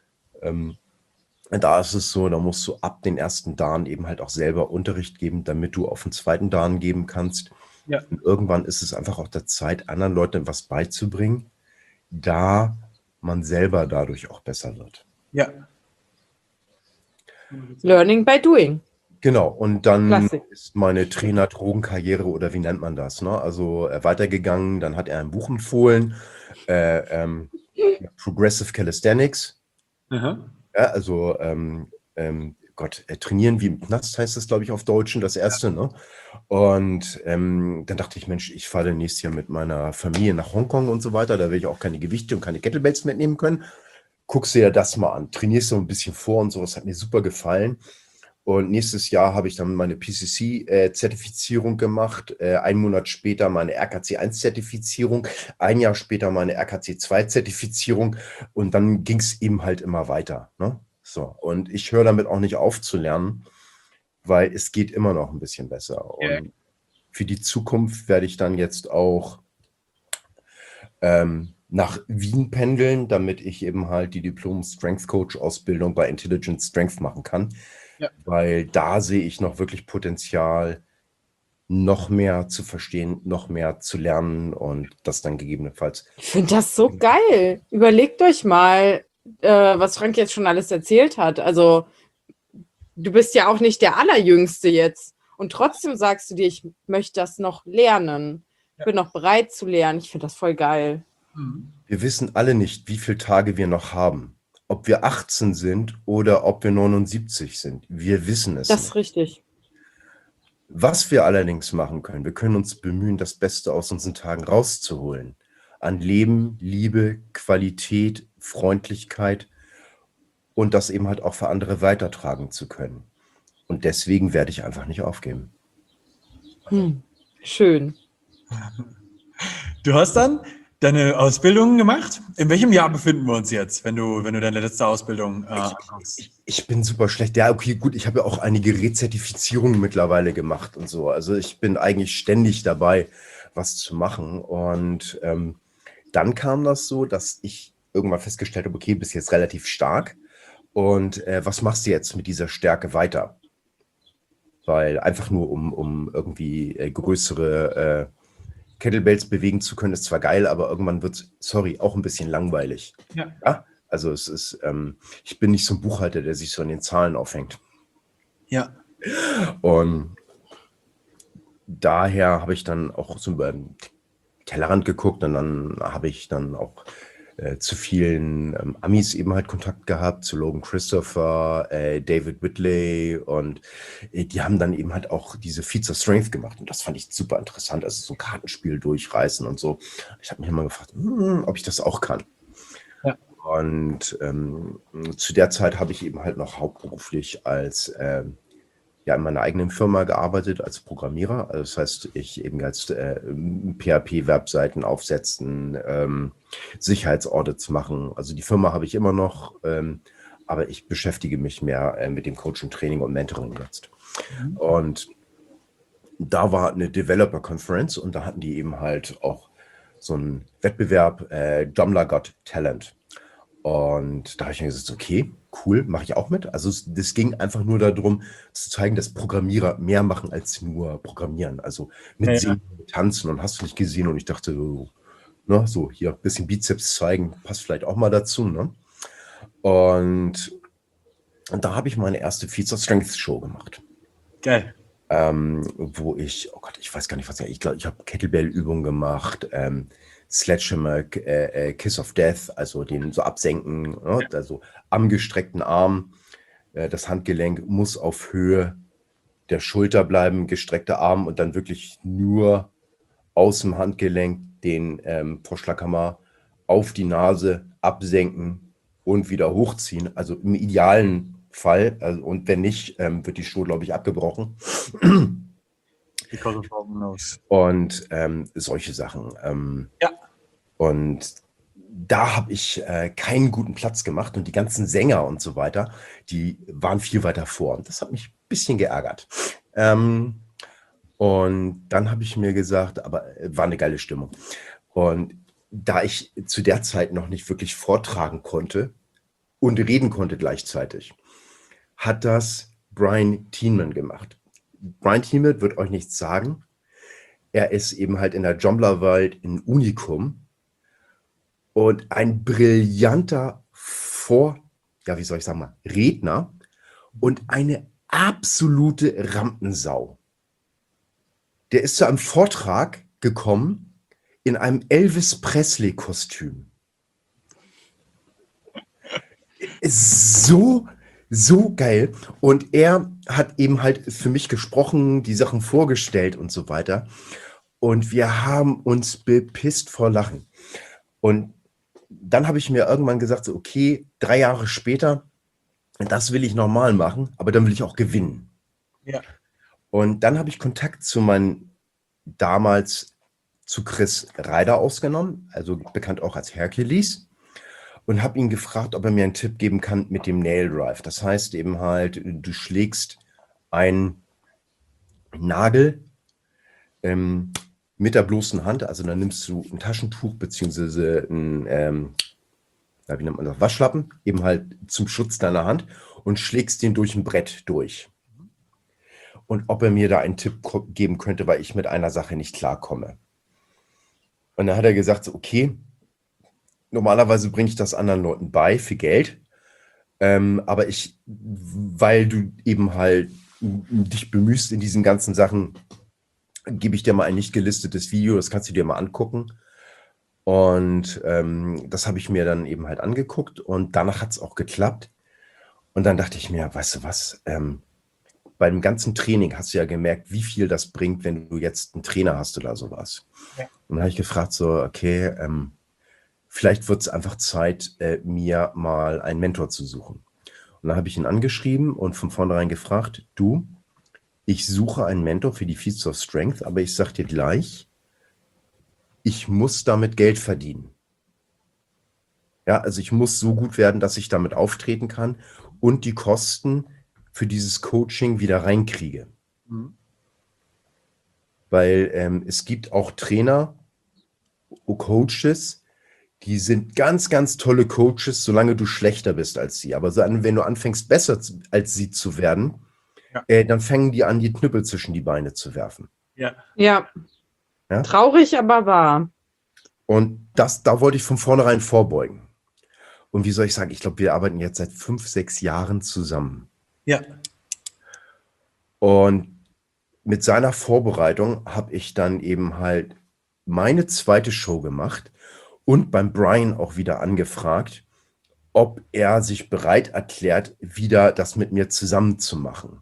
Da ist es so, da musst du ab den ersten Dan eben halt auch selber Unterricht geben, damit du auf den zweiten Dan geben kannst. Ja. Und irgendwann ist es einfach auch der Zeit, anderen Leuten was beizubringen, da man selber dadurch auch besser wird. Ja. Learning by doing. Genau, und dann Klassik. ist meine Trainer-Drogenkarriere oder wie nennt man das, ne? Also weitergegangen, dann hat er ein Buch empfohlen, Progressive Calisthenics. Aha. Ja, also Gott, trainieren wie im Knast heißt das, glaube ich, auf Deutsch, das erste, ne? Und dann dachte ich, Mensch, ich fahre nächstes Jahr mit meiner Familie nach Hongkong und so weiter, da werde ich auch keine Gewichte und keine Kettlebells mitnehmen können. Guckst dir das mal an, trainierst so ein bisschen vor und so, das hat mir super gefallen. Und nächstes Jahr habe ich dann meine PCC-Zertifizierung gemacht, einen Monat später meine RKC-1-Zertifizierung, ein Jahr später meine RKC-2-Zertifizierung und dann ging es eben halt immer weiter. Ne? So, und ich höre damit auch nicht auf zu lernen, weil es geht immer noch ein bisschen besser. Ja. Und für die Zukunft werde ich dann jetzt auch nach Wien pendeln, damit ich eben halt die Diplom-Strength-Coach-Ausbildung bei Intelligent Strength machen kann. Ja. Weil da sehe ich noch wirklich Potenzial, noch mehr zu verstehen, noch mehr zu lernen und das dann gegebenenfalls. Ich finde das so geil. Überlegt euch mal, was Frank jetzt schon alles erzählt hat. Also, du bist ja auch nicht der Allerjüngste jetzt. Und trotzdem sagst du dir, ich möchte das noch lernen. Ich bin noch bereit zu lernen. Ich finde das voll geil. Wir wissen alle nicht, wie viele Tage wir noch haben. Ob wir 18 sind oder ob wir 79 sind. Wir wissen es Das nicht. ist richtig. Was wir allerdings machen können, wir können uns bemühen, das Beste aus unseren Tagen rauszuholen. An Leben, Liebe, Qualität, Freundlichkeit und das eben halt auch für andere weitertragen zu können. Und deswegen werde ich einfach nicht aufgeben. Schön. Du hast dann deine Ausbildung gemacht. In welchem Jahr befinden wir uns jetzt, wenn du deine letzte Ausbildung anguckst? Ich bin super schlecht. Ja, okay, gut, ich habe ja auch einige Rezertifizierungen mittlerweile gemacht und so. Also ich bin eigentlich ständig dabei, was zu machen. Und dann kam das so, dass ich irgendwann festgestellt habe, okay, bist jetzt relativ stark. Und was machst du jetzt mit dieser Stärke weiter? Weil einfach nur, um irgendwie größere Kettlebells bewegen zu können, ist zwar geil, aber irgendwann wird es, sorry, auch ein bisschen langweilig. Ja. Ja? Also es ist, ich bin nicht so ein Buchhalter, der sich so an den Zahlen aufhängt. Ja. Und daher habe ich dann auch so über den Tellerrand geguckt und dann habe ich dann auch zu vielen Amis eben halt Kontakt gehabt, zu Logan Christopher, David Whitley und die haben dann eben halt auch diese Feats of Strength gemacht und das fand ich super interessant, also so ein Kartenspiel durchreißen und so. Ich habe mich immer gefragt, ob ich das auch kann. Ja. Und zu der Zeit habe ich eben halt noch hauptberuflich als ja in meiner eigenen Firma gearbeitet als Programmierer. Also das heißt, ich eben als PHP-Webseiten aufsetzen, Sicherheitsaudits machen. Also die Firma habe ich immer noch, aber ich beschäftige mich mehr mit dem Coaching, Training und Mentoring jetzt. Und da war eine Developer Conference und da hatten die eben halt auch so einen Wettbewerb, Joomla Got Talent. Und da habe ich mir gesagt, okay, cool, mache ich auch mit. Also das ging einfach nur darum, zu zeigen, dass Programmierer mehr machen als nur programmieren. Also mit Singen, mit Tanzen und hast du nicht gesehen. Und ich dachte, so hier ein bisschen Bizeps zeigen, passt vielleicht auch mal dazu. Ne? Und da habe ich meine erste Feats of Strength Show gemacht. Geil. Wo ich, oh Gott, ich weiß gar nicht, was ich glaube, ich habe Kettlebell-Übungen gemacht, Sledgehammer, Kiss of Death, also den so absenken, ne? Also am gestreckten Arm, das Handgelenk muss auf Höhe der Schulter bleiben, gestreckter Arm und dann wirklich nur aus dem Handgelenk den Vorschlaghammer auf die Nase absenken und wieder hochziehen. Also im idealen Fall, also, und wenn nicht, wird die Show, glaube ich, abgebrochen. Because of broken nose. Und solche Sachen. Ja. Und da habe ich keinen guten Platz gemacht und die ganzen Sänger und so weiter, die waren viel weiter vor. Und das hat mich ein bisschen geärgert. Und dann habe ich mir gesagt, aber war eine geile Stimmung. Und da ich zu der Zeit noch nicht wirklich vortragen konnte und reden konnte gleichzeitig, hat das Brian Tiemann gemacht. Brian Tiemann wird euch nichts sagen. Er ist eben halt in der Joomla-Welt ein Unikum und ein brillanter Redner und eine absolute Rampensau. Der ist zu einem Vortrag gekommen in einem Elvis Presley-Kostüm. So geil. Und er hat eben halt für mich gesprochen, die Sachen vorgestellt und so weiter. Und wir haben uns bepisst vor Lachen. Und dann habe ich mir irgendwann gesagt, so, okay, 3 Jahre später, das will ich normal machen, aber dann will ich auch gewinnen. Ja. Und dann habe ich Kontakt zu Chris Reider aufgenommen, also bekannt auch als Hercules. Und habe ihn gefragt, ob er mir einen Tipp geben kann mit dem Nail Drive. Das heißt eben halt, du schlägst einen Nagel mit der bloßen Hand, also dann nimmst du ein Taschentuch beziehungsweise ein, wie nennt man das, Waschlappen, eben halt zum Schutz deiner Hand und schlägst den durch ein Brett durch. Und ob er mir da einen Tipp geben könnte, weil ich mit einer Sache nicht klarkomme. Und dann hat er gesagt, so, okay, normalerweise bringe ich das anderen Leuten bei für Geld, aber weil du eben halt dich bemühst in diesen ganzen Sachen, gebe ich dir mal ein nicht gelistetes Video, das kannst du dir mal angucken. Und das habe ich mir dann eben halt angeguckt und danach hat es auch geklappt. Und dann dachte ich mir, weißt du was, bei dem ganzen Training hast du ja gemerkt, wie viel das bringt, wenn du jetzt einen Trainer hast oder sowas. Ja. Und dann habe ich gefragt, so, okay, vielleicht wird es einfach Zeit, mir mal einen Mentor zu suchen. Und dann habe ich ihn angeschrieben und von vornherein gefragt, du, ich suche einen Mentor für die Feats of Strength, aber ich sage dir gleich, ich muss damit Geld verdienen. Ja, also ich muss so gut werden, dass ich damit auftreten kann und die Kosten für dieses Coaching wieder reinkriege. Mhm. Weil es gibt auch Trainer, Coaches, die sind ganz, ganz tolle Coaches, solange du schlechter bist als sie. Aber wenn du anfängst, besser als sie zu werden, ja, dann fangen die an, die Knüppel zwischen die Beine zu werfen. Ja. Ja. Traurig, aber wahr. Und da wollte ich von vornherein vorbeugen. Und wie soll ich sagen, ich glaube, wir arbeiten jetzt seit 5, 6 Jahren zusammen. Ja. Und mit seiner Vorbereitung habe ich dann eben halt meine zweite Show gemacht und beim Brian auch wieder angefragt, ob er sich bereit erklärt, wieder das mit mir zusammen zu machen.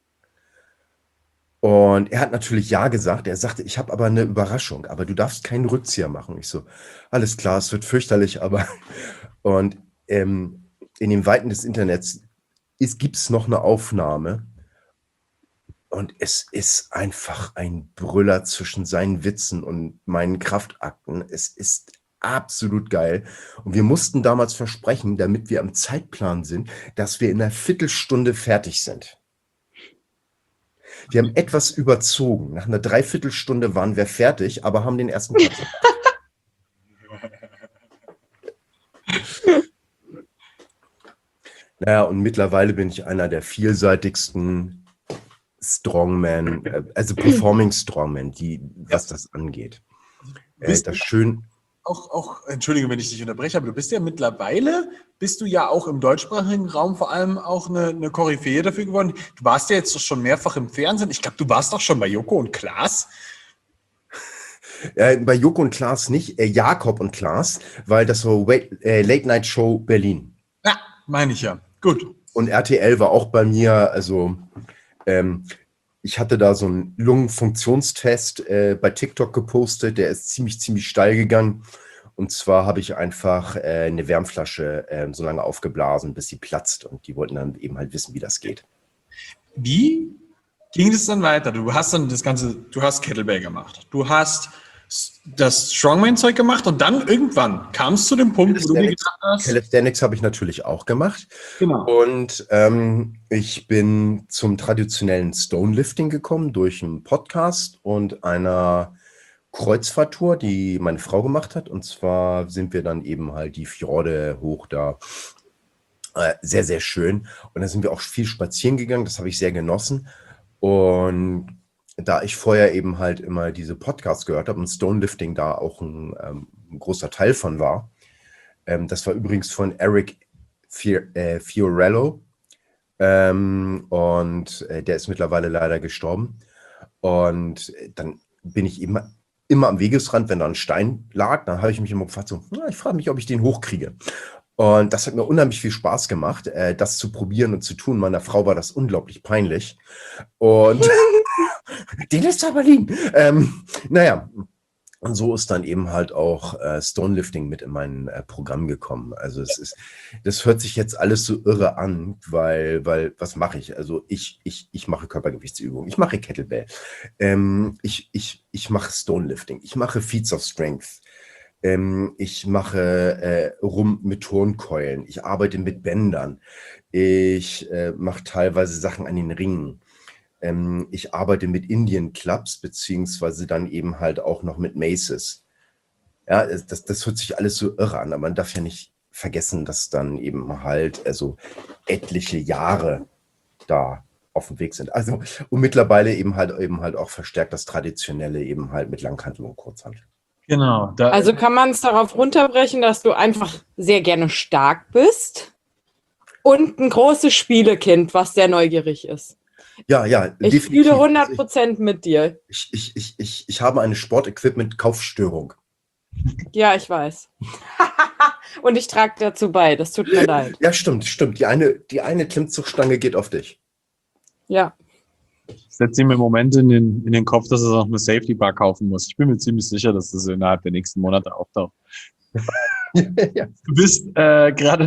Und er hat natürlich ja gesagt. Er sagte, ich habe aber eine Überraschung, aber du darfst keinen Rückzieher machen. Ich so, alles klar, es wird fürchterlich, aber und in den Weiten des Internets gibt es noch eine Aufnahme, Und es ist einfach ein Brüller zwischen seinen Witzen und meinen Kraftakten. Es ist absolut geil. Und wir mussten damals versprechen, damit wir am Zeitplan sind, dass wir in einer Viertelstunde fertig sind. Wir haben etwas überzogen. Nach einer Dreiviertelstunde waren wir fertig, aber haben den ersten Platz gemacht. Naja, und mittlerweile bin ich einer der vielseitigsten Strongman, also Performing Strongman, was das angeht. Das schön. Entschuldige, wenn ich dich unterbreche, aber du bist ja mittlerweile, bist du ja auch im deutschsprachigen Raum vor allem auch eine Koryphäe dafür geworden. Du warst ja jetzt schon mehrfach im Fernsehen. Ich glaube, du warst doch schon bei Joko und Klaas. Bei Joko und Klaas nicht, Jakob und Klaas, weil das war Late Night Show Berlin. Ja, meine ich ja. Gut. Und RTL war auch bei mir, also ich hatte da so einen Lungenfunktionstest bei TikTok gepostet, der ist ziemlich steil gegangen. Und zwar habe ich einfach eine Wärmflasche so lange aufgeblasen, bis sie platzt. Und die wollten dann eben halt wissen, wie das geht. Wie ging es dann weiter? Du hast dann du hast Kettlebell gemacht. Du hast das Strongman-Zeug gemacht und dann irgendwann kam es zu dem Punkt, wo du dir gedacht hast. Calisthenics habe ich natürlich auch gemacht. Genau. Und ich bin zum traditionellen Stonelifting gekommen durch einen Podcast und einer Kreuzfahrttour, die meine Frau gemacht hat. Und zwar sind wir dann eben halt die Fjorde hoch da. Sehr, sehr schön. Und da sind wir auch viel spazieren gegangen. Das habe ich sehr genossen. Und da ich vorher eben halt immer diese Podcasts gehört habe und Stonelifting da auch ein großer Teil von war, das war übrigens von Eric Fiorello und der ist mittlerweile leider gestorben. Und dann bin ich immer am Wegesrand, wenn da ein Stein lag, dann habe ich mich immer gefragt, so, ich frage mich, ob ich den hochkriege. Und das hat mir unheimlich viel Spaß gemacht, das zu probieren und zu tun. Meiner Frau war das unglaublich peinlich. Und den ist aber lieb. Naja, und so ist dann eben halt auch Stonelifting mit in mein Programm gekommen. Also das hört sich jetzt alles so irre an, weil was mache ich? Also ich mache Körpergewichtsübungen, ich mache Kettlebell, ich mache Stonelifting, ich mache Feats of Strength. Ich mache rum mit Turnkeulen, ich arbeite mit Bändern, ich mache teilweise Sachen an den Ringen, ich arbeite mit Indian Clubs, beziehungsweise dann eben halt auch noch mit Maces. Ja, das hört sich alles so irre an, aber man darf ja nicht vergessen, dass dann eben halt also etliche Jahre da auf dem Weg sind. Also und mittlerweile eben halt auch verstärkt das Traditionelle eben halt mit Langhantel und Kurzhantel. Genau. Also kann man es darauf runterbrechen, dass du einfach sehr gerne stark bist und ein großes Spielekind, was sehr neugierig ist. Ja, ich definitiv. Spiele 100% mit dir. Ich habe eine Sportequipment-Kaufstörung. Ja, ich weiß. Und ich trage dazu bei, das tut mir leid. Ja, stimmt. Die eine Klimmzugstange geht auf dich. Ja. Ich setze ihm im Moment in den Kopf, dass er noch eine Safety Bar kaufen muss. Ich bin mir ziemlich sicher, dass das innerhalb der nächsten Monate auftaucht. Ja. Du bist gerade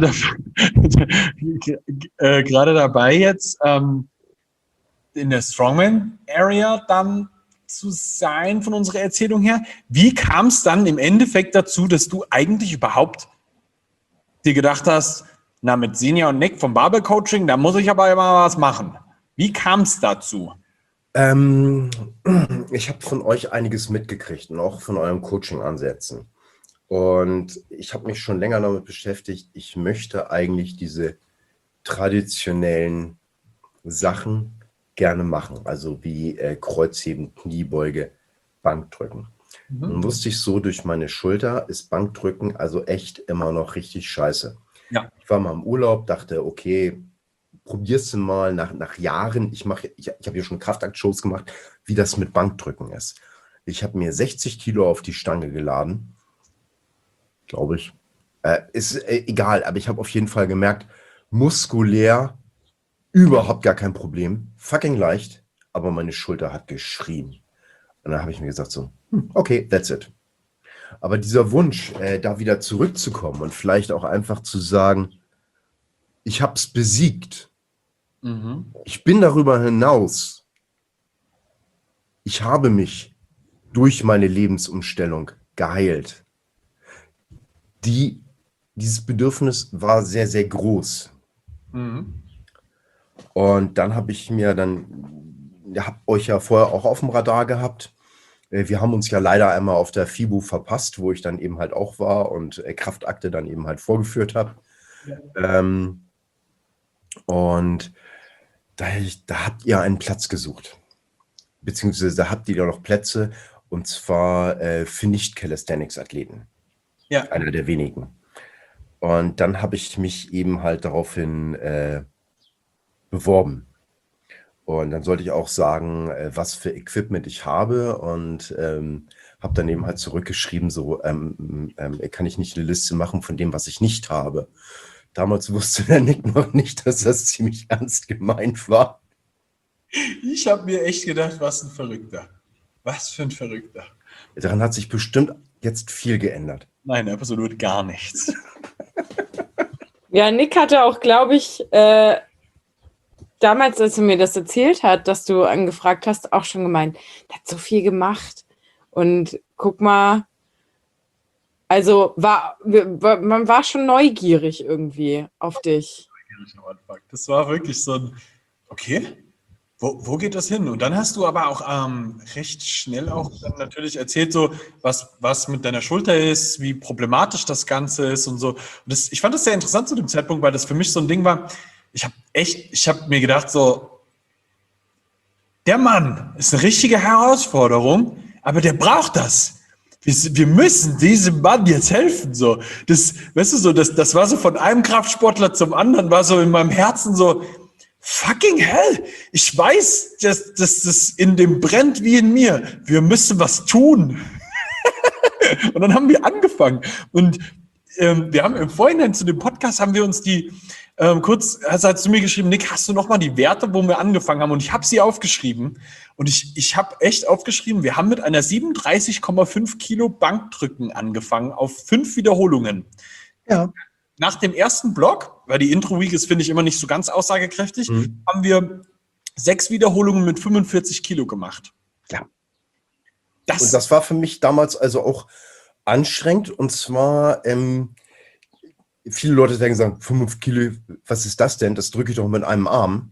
dabei jetzt in der Strongman-Area dann zu sein von unserer Erzählung her. Wie kam es dann im Endeffekt dazu, dass du eigentlich überhaupt dir gedacht hast, na mit Sinja und Nick vom Barbell Coaching, da muss ich aber immer was machen. Wie kam es dazu? Ich habe von euch einiges mitgekriegt und auch von euren Coaching-Ansätzen. Und ich habe mich schon länger damit beschäftigt, ich möchte eigentlich diese traditionellen Sachen gerne machen, also wie Kreuzheben, Kniebeuge, Bankdrücken. Nun wusste ich so, durch meine Schulter ist Bankdrücken also echt immer noch richtig scheiße. Ja. Ich war mal im Urlaub, dachte, okay, probierst du mal nach Jahren, ich habe hier schon Kraftaktshows gemacht, wie das mit Bankdrücken ist. Ich habe mir 60 Kilo auf die Stange geladen, glaube ich. Ist egal, aber ich habe auf jeden Fall gemerkt, muskulär überhaupt gar kein Problem, fucking leicht, aber meine Schulter hat geschrien. Und dann habe ich mir gesagt so, okay, that's it. Aber dieser Wunsch, da wieder zurückzukommen und vielleicht auch einfach zu sagen, ich habe es besiegt. Ich bin darüber hinaus ich habe mich durch meine Lebensumstellung geheilt. Dieses Bedürfnis war sehr, sehr groß. Mhm. Und dann habe ich mir hab euch ja vorher auch auf dem Radar gehabt. Wir haben uns ja leider einmal auf der FIBO verpasst, wo ich dann eben halt auch war und Kraftakte dann eben halt vorgeführt habe. Ja. Und da habt ihr einen Platz gesucht. Beziehungsweise da habt ihr ja noch Plätze, und zwar für Nicht-Calisthenics-Athleten. Ja. Einer der wenigen. Und dann habe ich mich eben halt daraufhin beworben. Und dann sollte ich auch sagen, was für Equipment ich habe, und habe dann eben halt zurückgeschrieben, so kann ich nicht eine Liste machen von dem, was ich nicht habe. Damals wusste der Nick noch nicht, dass das ziemlich ernst gemeint war. Ich habe mir echt gedacht, was ein Verrückter. Was für ein Verrückter. Daran hat sich bestimmt jetzt viel geändert. Nein, absolut gar nichts. Ja, Nick hatte auch, glaube ich, damals, als er mir das erzählt hat, dass du angefragt hast, auch schon gemeint, der hat so viel gemacht. Und guck mal, also man war schon neugierig irgendwie auf dich. Das war wirklich so ein, okay, wo geht das hin? Und dann hast du aber auch recht schnell auch dann natürlich erzählt, so was mit deiner Schulter ist, wie problematisch das Ganze ist und so. Und ich fand das sehr interessant zu dem Zeitpunkt, weil das für mich so ein Ding war. Ich habe mir gedacht, so, der Mann ist eine richtige Herausforderung, aber der braucht das. Wir müssen diesem Mann jetzt helfen. So. Das, weißt du, so, das war so von einem Kraftsportler zum anderen, war so in meinem Herzen so, fucking hell, ich weiß, dass das in dem brennt wie in mir. Wir müssen was tun. Und dann haben wir angefangen. Und wir haben im Vorhinein zu dem Podcast, haben wir uns die kurz, hast du mir geschrieben, Nick, hast du nochmal die Werte, wo wir angefangen haben? Und ich habe sie aufgeschrieben. Und ich habe echt aufgeschrieben, wir haben mit einer 37,5 Kilo Bankdrücken angefangen auf 5 Wiederholungen. Ja. Nach dem ersten Block, weil die Intro-Week ist, finde ich, immer nicht so ganz aussagekräftig, haben wir 6 Wiederholungen mit 45 Kilo gemacht. Ja. Und das war für mich damals also auch anstrengend. Und zwar, viele Leute sagen, 5 Kilo, was ist das denn? Das drücke ich doch mit einem Arm.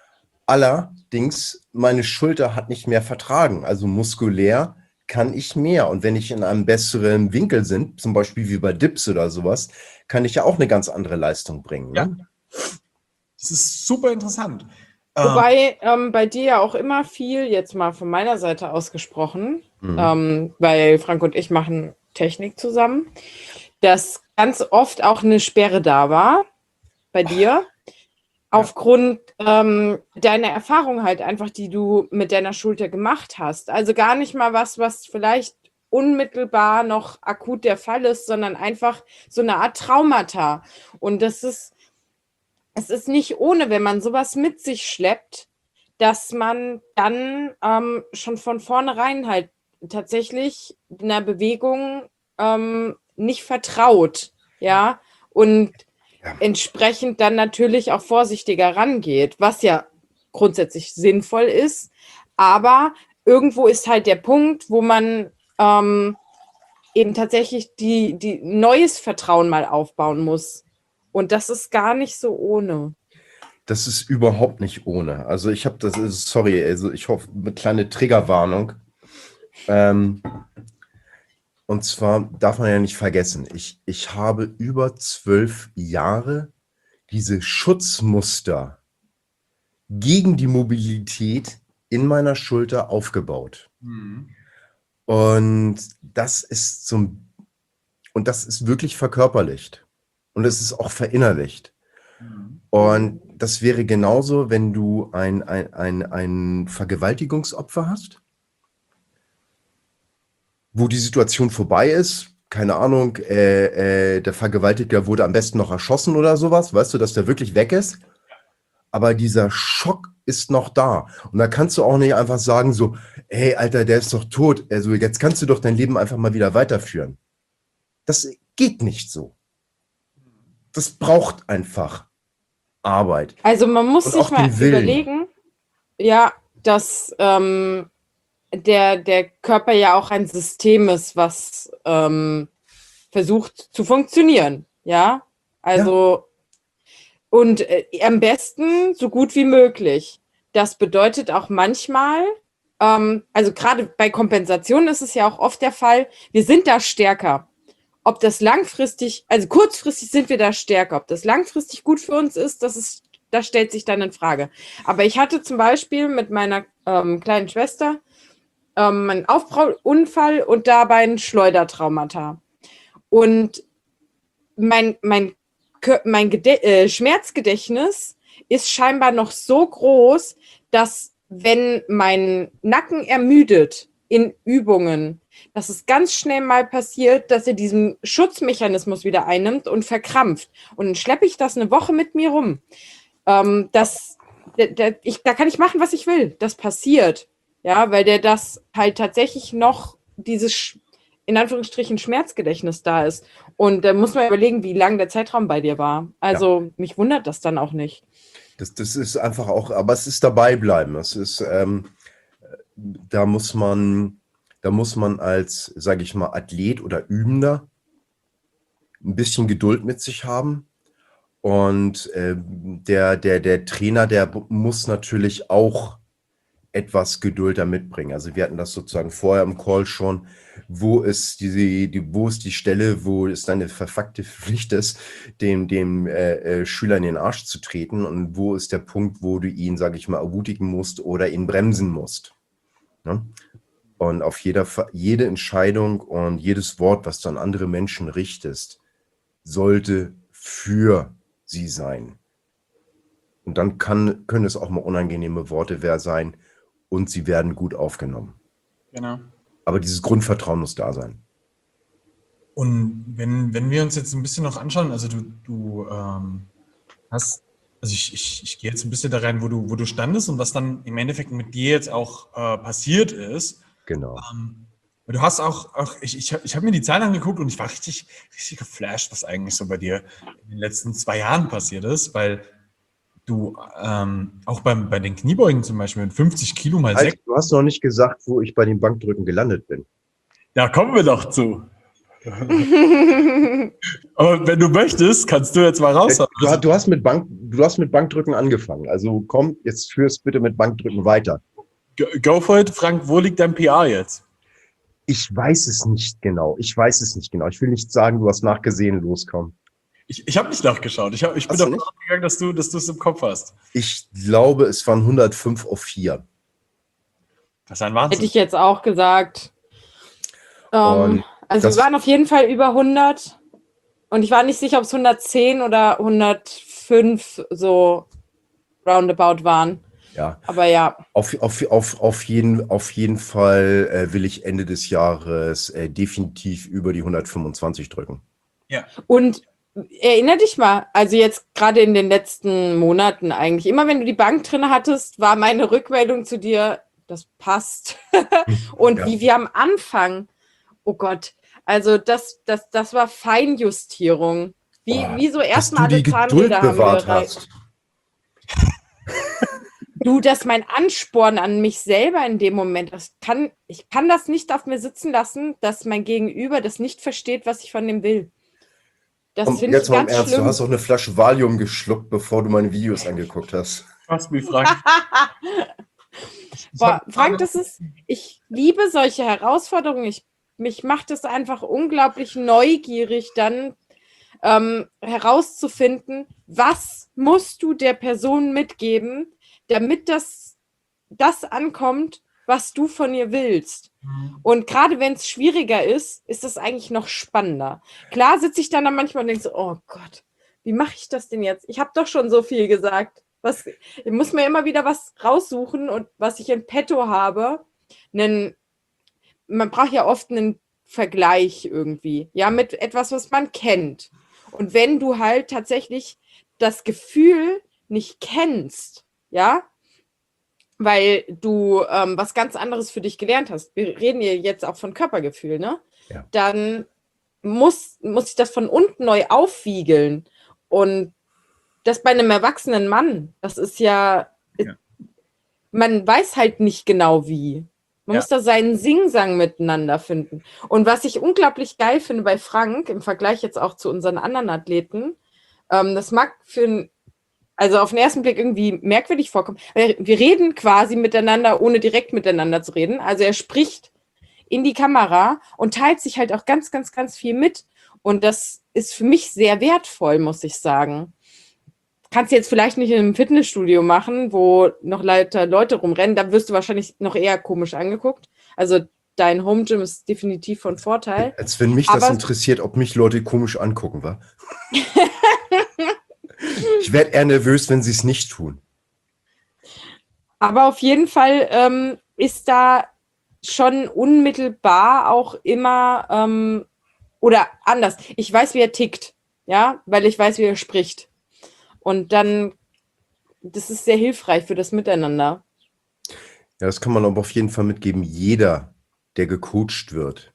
Allerdings, meine Schulter hat nicht mehr vertragen. Also muskulär kann ich mehr. Und wenn ich in einem besseren Winkel bin, zum Beispiel wie bei Dips oder sowas, kann ich ja auch eine ganz andere Leistung bringen. Ne? Ja. Das ist super interessant. Wobei bei dir ja auch immer viel, jetzt mal von meiner Seite aus gesprochen, weil Frank und ich machen Technik zusammen, dass ganz oft auch eine Sperre da war bei dir, aufgrund deiner Erfahrung halt einfach, die du mit deiner Schulter gemacht hast. Also gar nicht mal was vielleicht unmittelbar noch akut der Fall ist, sondern einfach so eine Art Traumata. Und es ist nicht ohne, wenn man sowas mit sich schleppt, dass man dann schon von vornherein halt tatsächlich einer Bewegung nicht vertraut, ja, und entsprechend dann natürlich auch vorsichtiger rangeht, was ja grundsätzlich sinnvoll ist, aber irgendwo ist halt der Punkt, wo man eben tatsächlich die neues Vertrauen mal aufbauen muss. Und das ist gar nicht so ohne. Das ist überhaupt nicht ohne. Also ich habe sorry, also ich hoffe, eine kleine Triggerwarnung. Und zwar darf man ja nicht vergessen, ich habe über 12 Jahre diese Schutzmuster gegen die Mobilität in meiner Schulter aufgebaut. Und das ist das ist wirklich verkörperlicht. Und es ist auch verinnerlicht. Und das wäre genauso, wenn du ein Vergewaltigungsopfer hast, wo die Situation vorbei ist, keine Ahnung, der Vergewaltiger wurde am besten noch erschossen oder sowas, weißt du, dass der wirklich weg ist. Aber dieser Schock ist noch da. Und da kannst du auch nicht einfach sagen so, hey, Alter, der ist doch tot. Also jetzt kannst du doch dein Leben einfach mal wieder weiterführen. Das geht nicht so. Das braucht einfach Arbeit. Also man muss Und sich auch mal den Willen. überlegen, ja, dass der Körper ja auch ein System ist, was versucht zu funktionieren. Ja, also und am besten so gut wie möglich. Das bedeutet auch manchmal, also gerade bei Kompensation ist es ja auch oft der Fall, wir sind da stärker. Ob das langfristig, also kurzfristig sind wir da stärker, ob das langfristig gut für uns ist, das stellt sich dann in Frage. Aber ich hatte zum Beispiel mit meiner kleinen Schwester einen Aufprallunfall und dabei ein Schleudertraumata. Und mein Schmerzgedächtnis ist scheinbar noch so groß, dass wenn mein Nacken ermüdet in Übungen, dass es ganz schnell mal passiert, dass er diesen Schutzmechanismus wieder einnimmt und verkrampft. Und dann schleppe ich das eine Woche mit mir rum. Da kann ich machen, was ich will. Das passiert. Ja, weil der das halt tatsächlich noch dieses, in Anführungsstrichen, Schmerzgedächtnis da ist. Und da muss man überlegen, wie lang der Zeitraum bei dir war. Also mich wundert das dann auch nicht. Das ist einfach auch, aber es ist dabei bleiben. Es ist, da muss man als, sage ich mal, Athlet oder Übender ein bisschen Geduld mit sich haben. Und der Trainer, der muss natürlich auch etwas Geduld da mitbringen. Also wir hatten das sozusagen vorher im Call schon, wo ist die Stelle, wo es deine verfuckte Pflicht ist, dem Schüler in den Arsch zu treten, und wo ist der Punkt, wo du ihn, sage ich mal, ermutigen musst oder ihn bremsen musst. Ne? Und auf jede Entscheidung und jedes Wort, was du an andere Menschen richtest, sollte für sie sein. Und dann können es auch mal unangenehme Worte sein, und sie werden gut aufgenommen. Genau. Aber dieses Grundvertrauen muss da sein. Und wenn wir uns jetzt ein bisschen noch anschauen, also du hast, also ich gehe jetzt ein bisschen da rein, wo du standest und was dann im Endeffekt mit dir jetzt auch passiert ist. Genau. Du hast ich habe mir die Zahlen angeguckt und ich war richtig geflasht, was eigentlich so bei dir in den letzten 2 Jahren passiert ist, weil du auch bei den Kniebeugen zum Beispiel mit 50 Kilo mal 6. Du hast noch nicht gesagt, wo ich bei den Bankdrücken gelandet bin. Da kommen wir doch zu. Aber wenn du möchtest, kannst du jetzt mal raus. Du hast mit Bankdrücken angefangen. Also komm, jetzt führst bitte mit Bankdrücken weiter. Go for it, Frank. Wo liegt dein PR jetzt? Ich weiß es nicht genau. Ich will nicht sagen, du hast nachgesehen, loskommen. Ich habe nicht nachgeschaut. Ich bin davon ausgegangen, dass du es im Kopf hast. Ich glaube, es waren 105 auf 4. Das ist ein Wahnsinn. Hätte ich jetzt auch gesagt. Also wir waren auf jeden Fall über 100. Und ich war nicht sicher, ob es 110 oder 105 so roundabout waren. Ja. Aber ja. Auf jeden Fall will ich Ende des Jahres definitiv über die 125 drücken. Ja. Und erinnere dich mal, also jetzt gerade in den letzten Monaten eigentlich, immer wenn du die Bank drin hattest, war meine Rückmeldung zu dir, das passt. Und wie wir am Anfang, oh Gott, also das war Feinjustierung. Wie so erstmal alle Zahnräder haben wir rein. Du, das ist mein Ansporn an mich selber in dem Moment. Ich kann das nicht auf mir sitzen lassen, dass mein Gegenüber das nicht versteht, was ich von dem will. Das finde ich ganz schlimm. Du hast auch eine Flasche Valium geschluckt, bevor du meine Videos angeguckt hast. Was mir Frank. Frank, ich liebe solche Herausforderungen. Mich macht es einfach unglaublich neugierig, dann herauszufinden, was musst du der Person mitgeben, damit das ankommt, was du von ihr willst. Und gerade wenn es schwieriger ist das eigentlich noch spannender. Klar sitze ich dann manchmal und denke so, oh Gott, wie mache ich das denn jetzt? Ich habe doch schon so viel gesagt. Ich muss mir immer wieder was raussuchen, und was ich in petto habe. Man braucht ja oft einen Vergleich irgendwie, ja, mit etwas, was man kennt. Und wenn du halt tatsächlich das Gefühl nicht kennst, ja, weil du was ganz anderes für dich gelernt hast. Wir reden hier jetzt auch von Körpergefühl, ne? Ja. Dann muss ich das von unten neu aufwiegeln. Und das bei einem erwachsenen Mann, das ist man weiß halt nicht genau wie. Man muss da seinen Singsang miteinander finden. Und was ich unglaublich geil finde bei Frank, im Vergleich jetzt auch zu unseren anderen Athleten, das mag also auf den ersten Blick irgendwie merkwürdig vorkommen. Wir reden quasi miteinander, ohne direkt miteinander zu reden. Also er spricht in die Kamera und teilt sich halt auch ganz, ganz, ganz viel mit. Und das ist für mich sehr wertvoll, muss ich sagen. Kannst du jetzt vielleicht nicht in einem Fitnessstudio machen, wo noch lauter Leute rumrennen, da wirst du wahrscheinlich noch eher komisch angeguckt. Also dein Home Gym ist definitiv von Vorteil. Als wenn mich das interessiert, ob mich Leute komisch angucken, wa? Ich werde eher nervös, wenn sie es nicht tun. Aber auf jeden Fall ist da schon unmittelbar auch immer, oder anders, ich weiß, wie er tickt, ja, weil ich weiß, wie er spricht. Und dann, das ist sehr hilfreich für das Miteinander. Ja, das kann man aber auf jeden Fall mitgeben. Jeder, der gecoacht wird,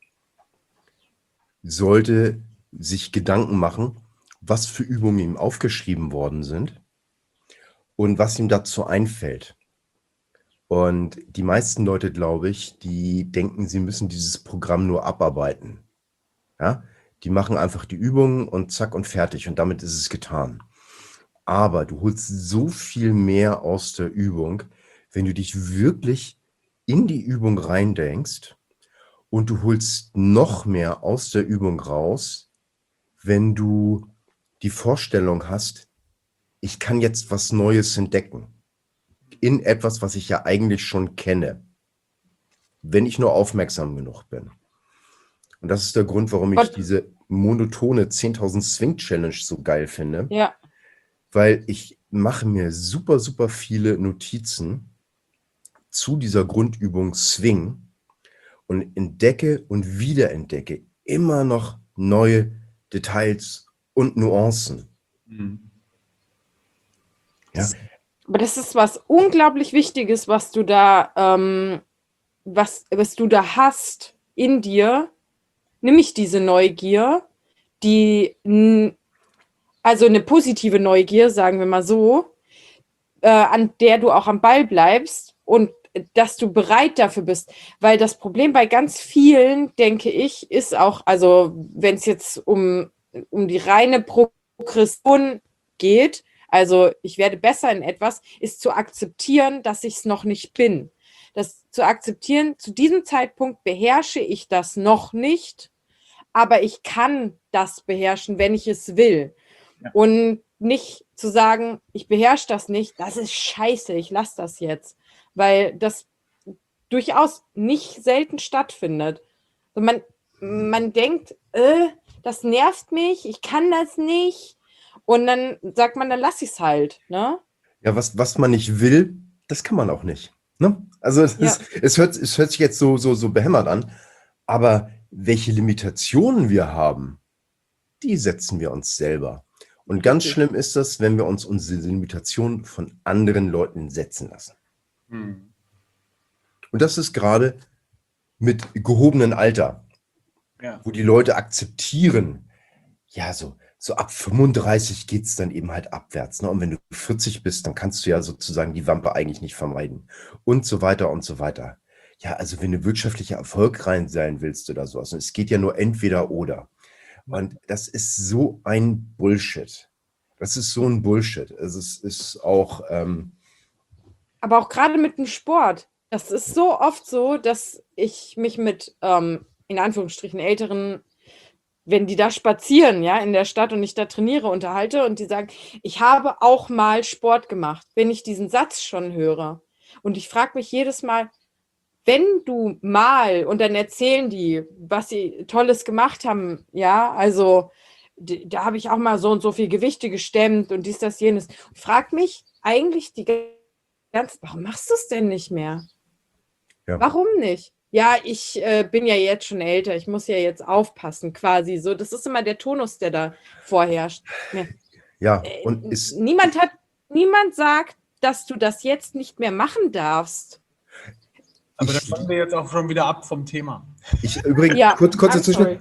sollte sich Gedanken machen, was für Übungen ihm aufgeschrieben worden sind und was ihm dazu einfällt. Und die meisten Leute, glaube ich, die denken, sie müssen dieses Programm nur abarbeiten. Ja? Die machen einfach die Übungen und zack und fertig und damit ist es getan. Aber du holst so viel mehr aus der Übung, wenn du dich wirklich in die Übung reindenkst, und du holst noch mehr aus der Übung raus, wenn du die Vorstellung hast, ich kann jetzt was Neues entdecken. In etwas, was ich ja eigentlich schon kenne. Wenn ich nur aufmerksam genug bin. Und das ist der Grund, warum ich diese monotone 10.000 Swing Challenge so geil finde. Ja. Weil ich mache mir super, super viele Notizen zu dieser Grundübung Swing und entdecke und wiederentdecke immer noch neue Details und Nuancen. Mhm. Ja. Aber das ist was unglaublich Wichtiges, was du da, was du da hast in dir, nämlich diese Neugier, also eine positive Neugier, sagen wir mal so, an der du auch am Ball bleibst und dass du bereit dafür bist. Weil das Problem bei ganz vielen, denke ich, ist auch, also wenn es jetzt um die reine Progression geht, also ich werde besser in etwas, ist zu akzeptieren, dass ich es noch nicht bin. Das zu akzeptieren, zu diesem Zeitpunkt beherrsche ich das noch nicht, aber ich kann das beherrschen, wenn ich es will. Ja. Und nicht zu sagen, ich beherrsche das nicht, das ist scheiße, ich lasse das jetzt. Weil das durchaus nicht selten stattfindet. Und man denkt, das nervt mich, ich kann das nicht. Und dann sagt man, dann lass ich es halt. Ne? Ja, was man nicht will, das kann man auch nicht. Ne? Also es hört sich jetzt so behämmert an, aber welche Limitationen wir haben, die setzen wir uns selber. Und ganz schlimm ist das, wenn wir uns unsere Limitationen von anderen Leuten setzen lassen. Und das ist gerade mit gehobenem Alter, wo die Leute akzeptieren, ja, so ab 35 geht es dann eben halt abwärts. Ne? Und wenn du 40 bist, dann kannst du ja sozusagen die Wampe eigentlich nicht vermeiden. Und so weiter und so weiter. Ja, also wenn du wirtschaftlich erfolgreich sein willst oder sowas, es geht ja nur entweder oder. Und das ist so ein Bullshit. Das ist so ein Bullshit. Es ist auch... aber auch gerade mit dem Sport. Das ist so oft so, dass ich mich mit, in Anführungsstrichen, Älteren, wenn die da spazieren, ja, in der Stadt und ich da trainiere, unterhalte und die sagen, ich habe auch mal Sport gemacht, wenn ich diesen Satz schon höre. Und ich frage mich jedes Mal, wenn du mal, und dann erzählen die, was sie Tolles gemacht haben, ja, also da habe ich auch mal so und so viel Gewichte gestemmt und dies, das, jenes. Und frag mich eigentlich warum machst du es denn nicht mehr? Ja. Warum nicht? Ja, ich bin ja jetzt schon älter, ich muss ja jetzt aufpassen, quasi so. Das ist immer der Tonus, der da vorherrscht. Ja, und niemand sagt, dass du das jetzt nicht mehr machen darfst. Aber das kommen wir jetzt auch schon wieder ab vom Thema. Übrigens, kurz dazwischen.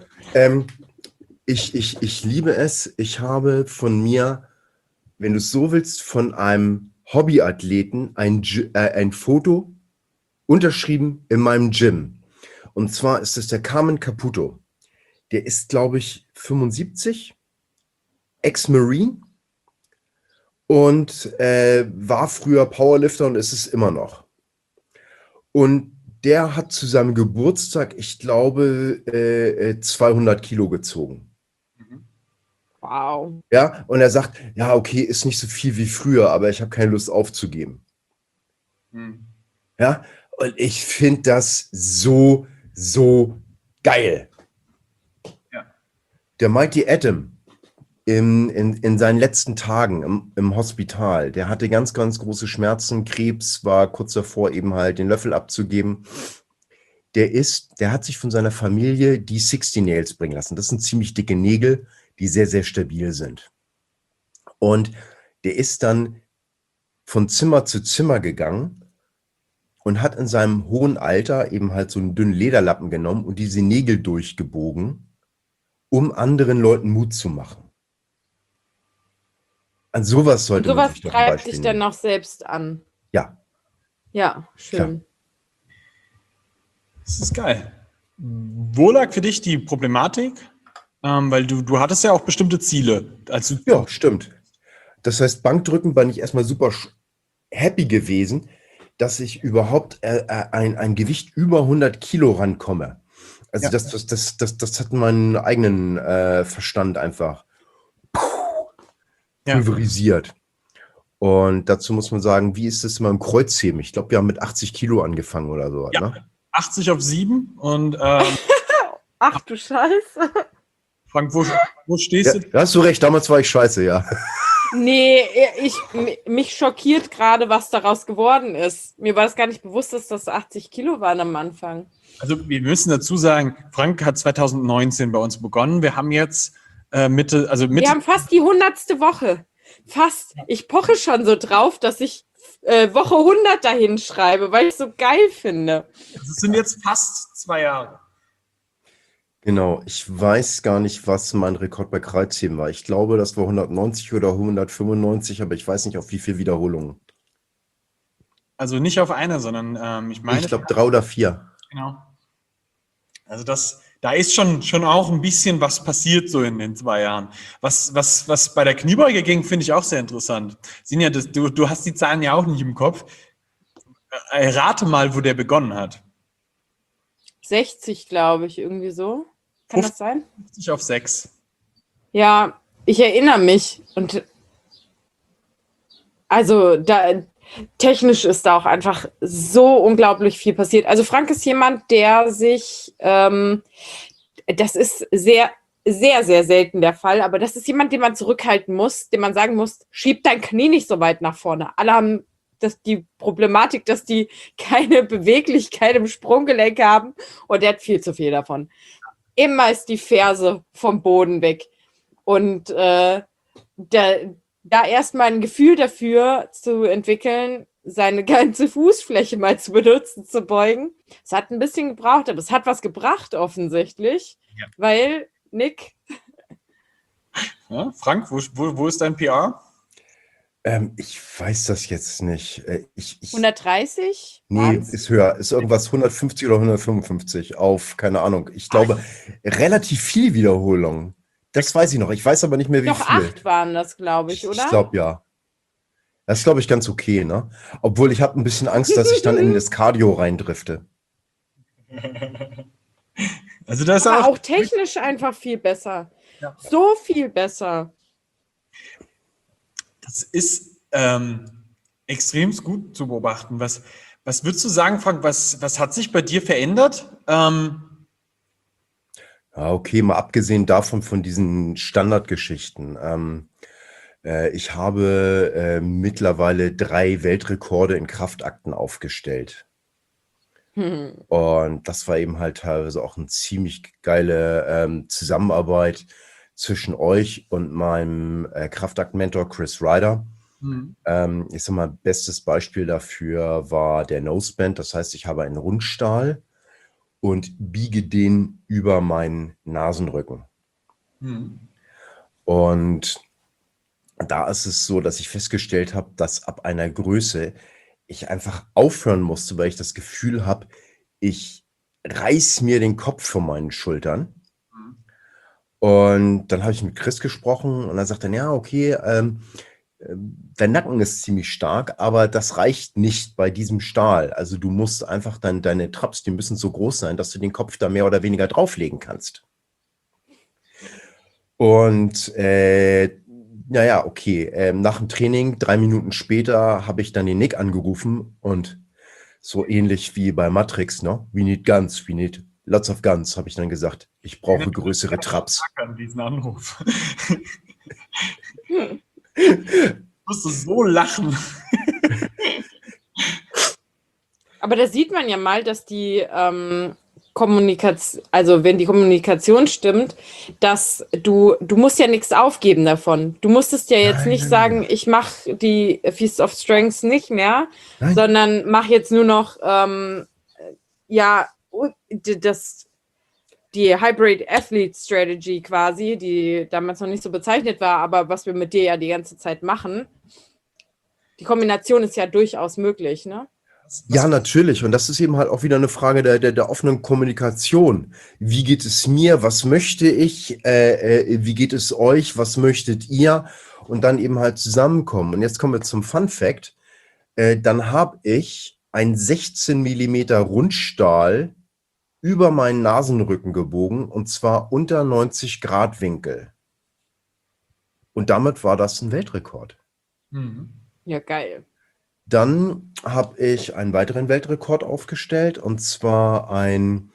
Ich liebe es. Ich habe von mir, wenn du es so willst, von einem Hobbyathleten ein Foto unterschrieben in meinem Gym. Und zwar ist es der Carmen Caputo. Der ist, glaube ich, 75, Ex-Marine und war früher Powerlifter und ist es immer noch. Und der hat zu seinem Geburtstag, ich glaube, 200 Kilo gezogen. Wow. Ja, und er sagt, ja, okay, ist nicht so viel wie früher, aber ich habe keine Lust aufzugeben. Hm. Ja, und ich finde das so, so geil. Ja. Der Mighty Atom in seinen letzten Tagen im Hospital, der hatte ganz, ganz große Schmerzen, Krebs, war kurz davor, eben halt den Löffel abzugeben. Der hat sich von seiner Familie die 60 Nails bringen lassen. Das sind ziemlich dicke Nägel, die sehr, sehr stabil sind. Und der ist dann von Zimmer zu Zimmer gegangen und hat in seinem hohen Alter eben halt so einen dünnen Lederlappen genommen und diese Nägel durchgebogen, um anderen Leuten Mut zu machen. An sowas Und sollte man sowas sich doch ein treibt Beispiel dich dann nehmen. noch selbst an. Ja, Ja, schön. Das ist geil. Wo lag für dich die Problematik? Weil du hattest ja auch bestimmte Ziele. Also, ja, stimmt. Das heißt, Bankdrücken war ich erstmal super happy gewesen, dass ich überhaupt ein Gewicht über 100 Kilo rankomme. Also Ja. das hat meinen eigenen Verstand einfach Ja. pulverisiert. Und dazu muss man sagen, wie ist das immer im Kreuzheben? Ich glaube, wir haben mit 80 Kilo angefangen oder so. Ja. Ne? 80 auf 7 und Ach du Scheiße. Frank, wo stehst Ja, du? da hast du recht, damals war ich scheiße, ja. Nee, mich schockiert gerade, was daraus geworden ist. Mir war das gar nicht bewusst, dass das 80 Kilo waren am Anfang. Also wir müssen dazu sagen, Frank hat 2019 bei uns begonnen. Wir haben jetzt Mitte. Wir haben fast die 100. Woche. Fast. Ich poche schon so drauf, dass ich Woche 100 dahin schreibe, weil ich es so geil finde. Es sind jetzt fast 2 Jahre. Genau, ich weiß gar nicht, was mein Rekord bei Kreuzheben war. Ich glaube, das war 190 oder 195, aber ich weiß nicht, auf wie viele Wiederholungen. Also nicht auf eine, sondern ich meine. Ich glaube 3 oder 4. Genau. Also da ist schon auch ein bisschen was passiert so in den 2 Jahren. Was bei der Kniebeuge ging, finde ich auch sehr interessant. Sinja, du hast die Zahlen ja auch nicht im Kopf. Rate mal, wo der begonnen hat. 60, glaube ich, irgendwie so. Kann das sein? 50 auf 6. Ja, ich erinnere mich. Und also technisch ist da auch einfach so unglaublich viel passiert. Also Frank ist jemand, der sich, das ist sehr, sehr, sehr selten der Fall, aber das ist jemand, den man zurückhalten muss, dem man sagen muss, schieb dein Knie nicht so weit nach vorne. Alle haben die Problematik, dass die keine Beweglichkeit im Sprunggelenk haben und der hat viel zu viel davon. Immer ist die Ferse vom Boden weg. Und da erstmal ein Gefühl dafür zu entwickeln, seine ganze Fußfläche mal zu benutzen, zu beugen. Es hat ein bisschen gebraucht, aber es hat was gebracht offensichtlich, Ja. weil Nick. Ja, Frank, wo ist dein PR? Ich weiß das jetzt nicht. 130? Nee, Waren's? ist höher. Ist irgendwas 150 oder 155 auf, keine Ahnung. Ich glaube, relativ viel Wiederholung. Das weiß ich noch. Ich weiß aber nicht mehr, wie Doch viel. 8 waren das, glaube ich, oder? Ich glaube, ja. Das ist, glaube ich, ganz okay, ne? Obwohl ich habe ein bisschen Angst, dass ich dann in das Cardio reindrifte. Also das ist Aber auch technisch einfach viel besser. Ja. So viel besser. Das ist extrem gut zu beobachten. Was würdest du sagen, Frank, was hat sich bei dir verändert? Ja, okay, mal abgesehen davon von diesen Standardgeschichten. Ich habe mittlerweile 3 Weltrekorde in Kraftakten aufgestellt. Und das war eben halt teilweise auch eine ziemlich geile Zusammenarbeit zwischen euch und meinem Kraftakt-Mentor Chris Ryder. Ich sag mal, bestes Beispiel dafür war der Noseband. Das heißt, ich habe einen Rundstahl und biege den über meinen Nasenrücken. Und da ist es so, dass ich festgestellt habe, dass ab einer Größe ich einfach aufhören musste, weil ich das Gefühl habe, ich reiß mir den Kopf von meinen Schultern. Und dann habe ich mit Chris gesprochen und dann sagt er, ja, okay, dein Nacken ist ziemlich stark, aber das reicht nicht bei diesem Stahl. Also du musst einfach deine Traps, die müssen so groß sein, dass du den Kopf da mehr oder weniger drauflegen kannst. Und naja, okay, nach dem Training, 3 Minuten später, habe ich dann den Nick angerufen und so ähnlich wie bei Matrix, ne? We need guns, we need lots of guns, habe ich dann gesagt. Ich brauche größere Traps. An diesen Anruf. Ich musste so lachen. Aber da sieht man ja mal, dass die Kommunikation, also wenn die Kommunikation stimmt, dass du musst ja nichts aufgeben davon. Du musstest ja jetzt nicht sagen, ich mache die Feast of Strengths nicht mehr, sondern mach jetzt nur noch die Hybrid Athlete Strategy quasi, die damals noch nicht so bezeichnet war, aber was wir mit dir ja die ganze Zeit machen. Die Kombination ist ja durchaus möglich, ne? Ja, natürlich. Und das ist eben halt auch wieder eine Frage der offenen Kommunikation. Wie geht es mir? Was möchte ich? Wie geht es euch? Was möchtet ihr? Und dann eben halt zusammenkommen. Und jetzt kommen wir zum Fun Fact. Dann habe ich einen 16 Millimeter Rundstahl über meinen Nasenrücken gebogen und zwar unter 90 Grad Winkel. Und damit war das ein Weltrekord. Ja, geil. Dann habe ich einen weiteren Weltrekord aufgestellt und zwar einen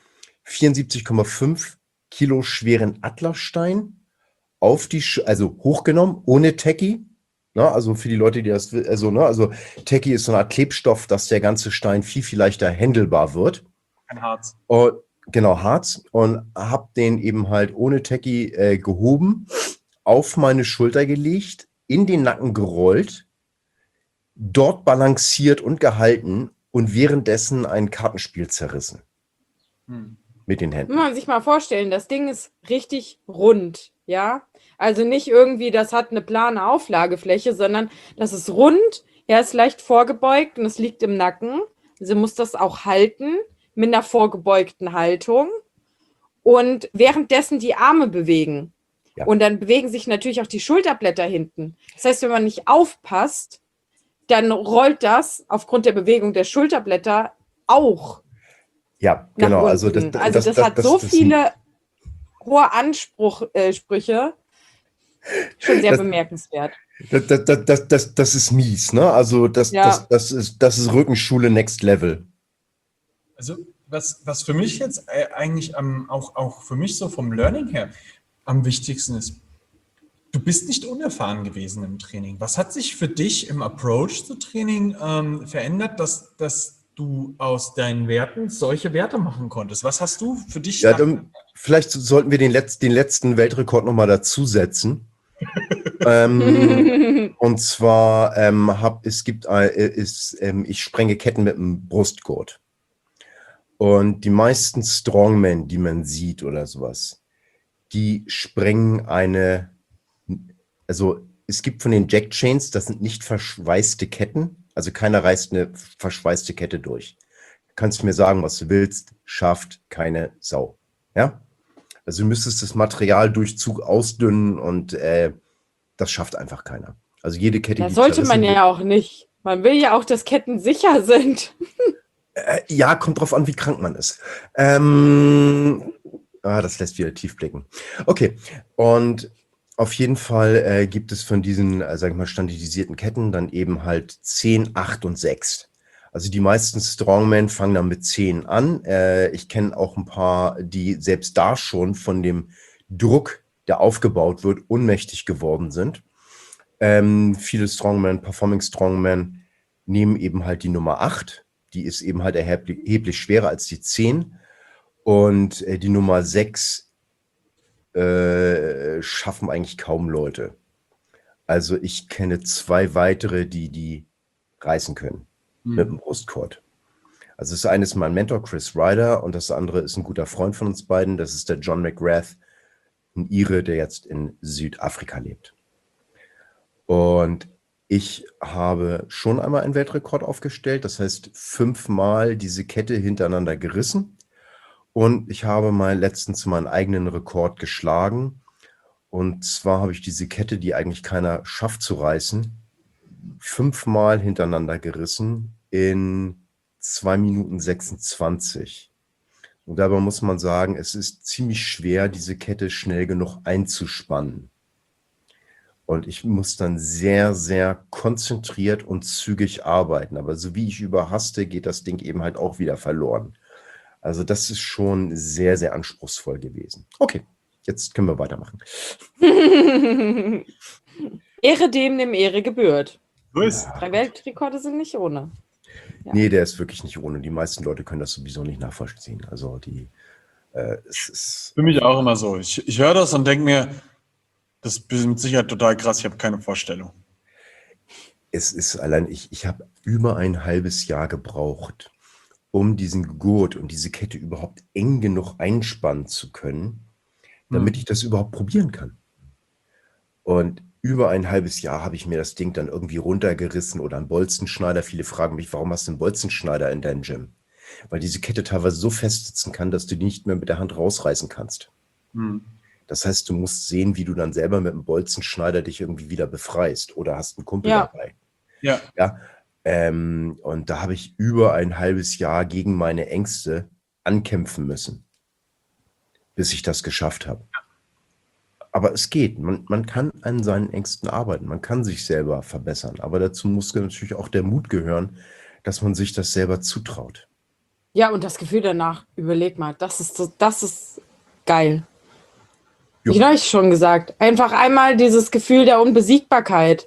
74,5 Kilo schweren Atlasstein also hochgenommen, ohne Techie. Na, also für die Leute, die das, also Techie ist so eine Art Klebstoff, dass der ganze Stein viel, viel leichter händelbar wird. Ein Harz. Und, genau, Harz. Und habe den eben halt ohne Techie gehoben, auf meine Schulter gelegt, in den Nacken gerollt, dort balanciert und gehalten und währenddessen ein Kartenspiel zerrissen. Mit den Händen. Muss man sich mal vorstellen, das Ding ist richtig rund, ja? Also nicht irgendwie, das hat eine plane Auflagefläche, sondern das ist rund, er ist leicht vorgebeugt und es liegt im Nacken. Also muss das auch halten mit einer vorgebeugten Haltung und währenddessen die Arme bewegen. Ja. Und dann bewegen sich natürlich auch die Schulterblätter hinten. Das heißt, wenn man nicht aufpasst, dann rollt das aufgrund der Bewegung der Schulterblätter auch. Ja, genau. Also das hat so viele hohe Ansprüche. Schon sehr bemerkenswert. Das ist mies, ne? Also das ist Rückenschule Next Level. Also was für mich jetzt eigentlich auch für mich so vom Learning her am wichtigsten ist, du bist nicht unerfahren gewesen im Training. Was hat sich für dich im Approach zu Training verändert, dass du aus deinen Werten solche Werte machen konntest? Was hast du für dich? Ja, vielleicht sollten wir den letzten Weltrekord nochmal dazusetzen. Und zwar ich sprenge Ketten mit einem Brustgurt. Und die meisten Strongmen, die man sieht oder sowas, die sprengen also es gibt von den Jack Chains, das sind nicht verschweißte Ketten, also keiner reißt eine verschweißte Kette durch. Du kannst mir sagen, was du willst, schafft keine Sau. Ja? Also du müsstest das Materialdurchzug ausdünnen und das schafft einfach keiner. Also jede Kette, das sollte man ja auch nicht. Man will ja auch, dass Ketten sicher sind. Ja, kommt drauf an, wie krank man ist. Das lässt wieder tief blicken. Okay, und auf jeden Fall gibt es von diesen, sag ich mal, standardisierten Ketten dann eben halt 10, 8 und 6. Also die meisten Strongmen fangen dann mit 10 an. Ich kenne auch ein paar, die selbst da schon von dem Druck, der aufgebaut wird, ohnmächtig geworden sind. Viele Strongmen, Performing Strongmen, nehmen eben halt die Nummer 8. Die ist eben halt erheblich schwerer als die 10. Und die Nummer 6 schaffen eigentlich kaum Leute. Also ich kenne 2 weitere, die reißen können mit dem Brustgurt. Also das eine ist mein Mentor Chris Ryder und das andere ist ein guter Freund von uns beiden. Das ist der John McGrath, ein Ire, der jetzt in Südafrika lebt. Und Ich habe schon einmal einen Weltrekord aufgestellt, das heißt 5-mal diese Kette hintereinander gerissen. Und ich habe mal letztens meinen eigenen Rekord geschlagen. Und zwar habe ich diese Kette, die eigentlich keiner schafft zu reißen, 5-mal hintereinander gerissen in 2 Minuten 26. Und dabei muss man sagen, es ist ziemlich schwer, diese Kette schnell genug einzuspannen. Und ich muss dann sehr, sehr konzentriert und zügig arbeiten. Aber so wie ich überhaste, geht das Ding eben halt auch wieder verloren. Also das ist schon sehr, sehr anspruchsvoll gewesen. Okay, jetzt können wir weitermachen. Ehre dem Ehre gebührt. So ist. 3 Weltrekorde sind nicht ohne. Ja. Nee, der ist wirklich nicht ohne. Die meisten Leute können das sowieso nicht nachvollziehen. Also es ist... Für mich auch immer so. Ich höre das und denke mir, das ist mit Sicherheit total krass, ich habe keine Vorstellung. Es ist allein, ich habe über ein halbes Jahr gebraucht, um diesen Gurt und diese Kette überhaupt eng genug einspannen zu können, damit ich das überhaupt probieren kann. Und über ein halbes Jahr habe ich mir das Ding dann irgendwie runtergerissen oder einen Bolzenschneider. Viele fragen mich, warum hast du einen Bolzenschneider in deinem Gym? Weil diese Kette teilweise so festsitzen kann, dass du die nicht mehr mit der Hand rausreißen kannst. Das heißt, du musst sehen, wie du dann selber mit dem Bolzenschneider dich irgendwie wieder befreist oder hast einen Kumpel dabei. Ja. Und da habe ich über ein halbes Jahr gegen meine Ängste ankämpfen müssen, bis ich das geschafft habe. Aber es geht. Man kann an seinen Ängsten arbeiten. Man kann sich selber verbessern. Aber dazu muss natürlich auch der Mut gehören, dass man sich das selber zutraut. Ja, und das Gefühl danach, überleg mal, das ist geil. Jo. Ich habe euch schon gesagt, einfach einmal dieses Gefühl der Unbesiegbarkeit.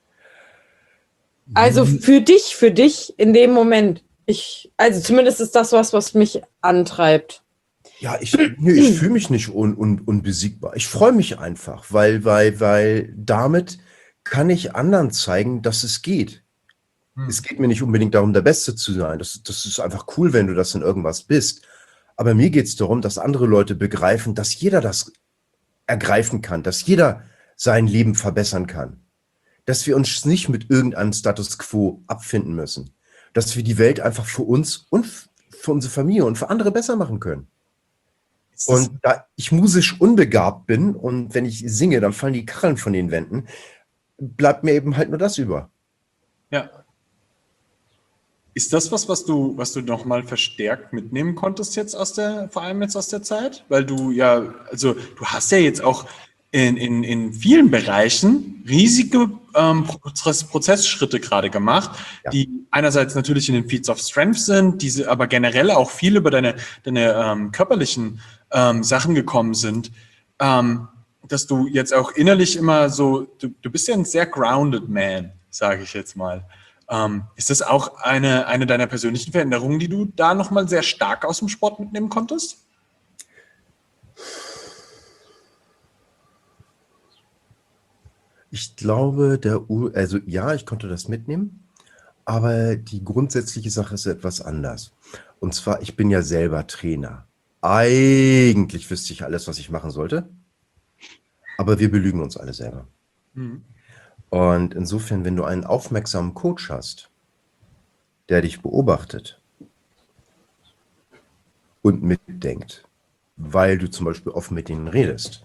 Also für dich in dem Moment. Also zumindest ist das was mich antreibt. Ja, ich fühle mich nicht unbesiegbar. Ich freue mich einfach, weil damit kann ich anderen zeigen, dass es geht. Es geht mir nicht unbedingt darum, der Beste zu sein. Das ist einfach cool, wenn du das in irgendwas bist. Aber mir geht es darum, dass andere Leute begreifen, dass jeder das ergreifen kann, dass jeder sein Leben verbessern kann. Dass wir uns nicht mit irgendeinem Status quo abfinden müssen. Dass wir die Welt einfach für uns und für unsere Familie und für andere besser machen können. Und da ich musisch unbegabt bin und wenn ich singe, dann fallen die Kacheln von den Wänden, bleibt mir eben halt nur das über. Ja. Ist das was du nochmal verstärkt mitnehmen konntest jetzt vor allem jetzt aus der Zeit? Weil du du hast ja jetzt auch in vielen Bereichen riesige Prozessschritte gerade gemacht, die einerseits natürlich in den Feats of Strength sind, diese aber generell auch viel über deine körperlichen Sachen gekommen sind, dass du jetzt auch innerlich immer so, du bist ja ein sehr grounded man, sage ich jetzt mal. Ist das auch eine deiner persönlichen Veränderungen, die du da nochmal sehr stark aus dem Sport mitnehmen konntest? Ich glaube, ich konnte das mitnehmen, aber die grundsätzliche Sache ist etwas anders. Und zwar, ich bin ja selber Trainer. Eigentlich wüsste ich alles, was ich machen sollte, aber wir belügen uns alle selber. Und insofern, wenn du einen aufmerksamen Coach hast, der dich beobachtet und mitdenkt, weil du zum Beispiel offen mit ihnen redest,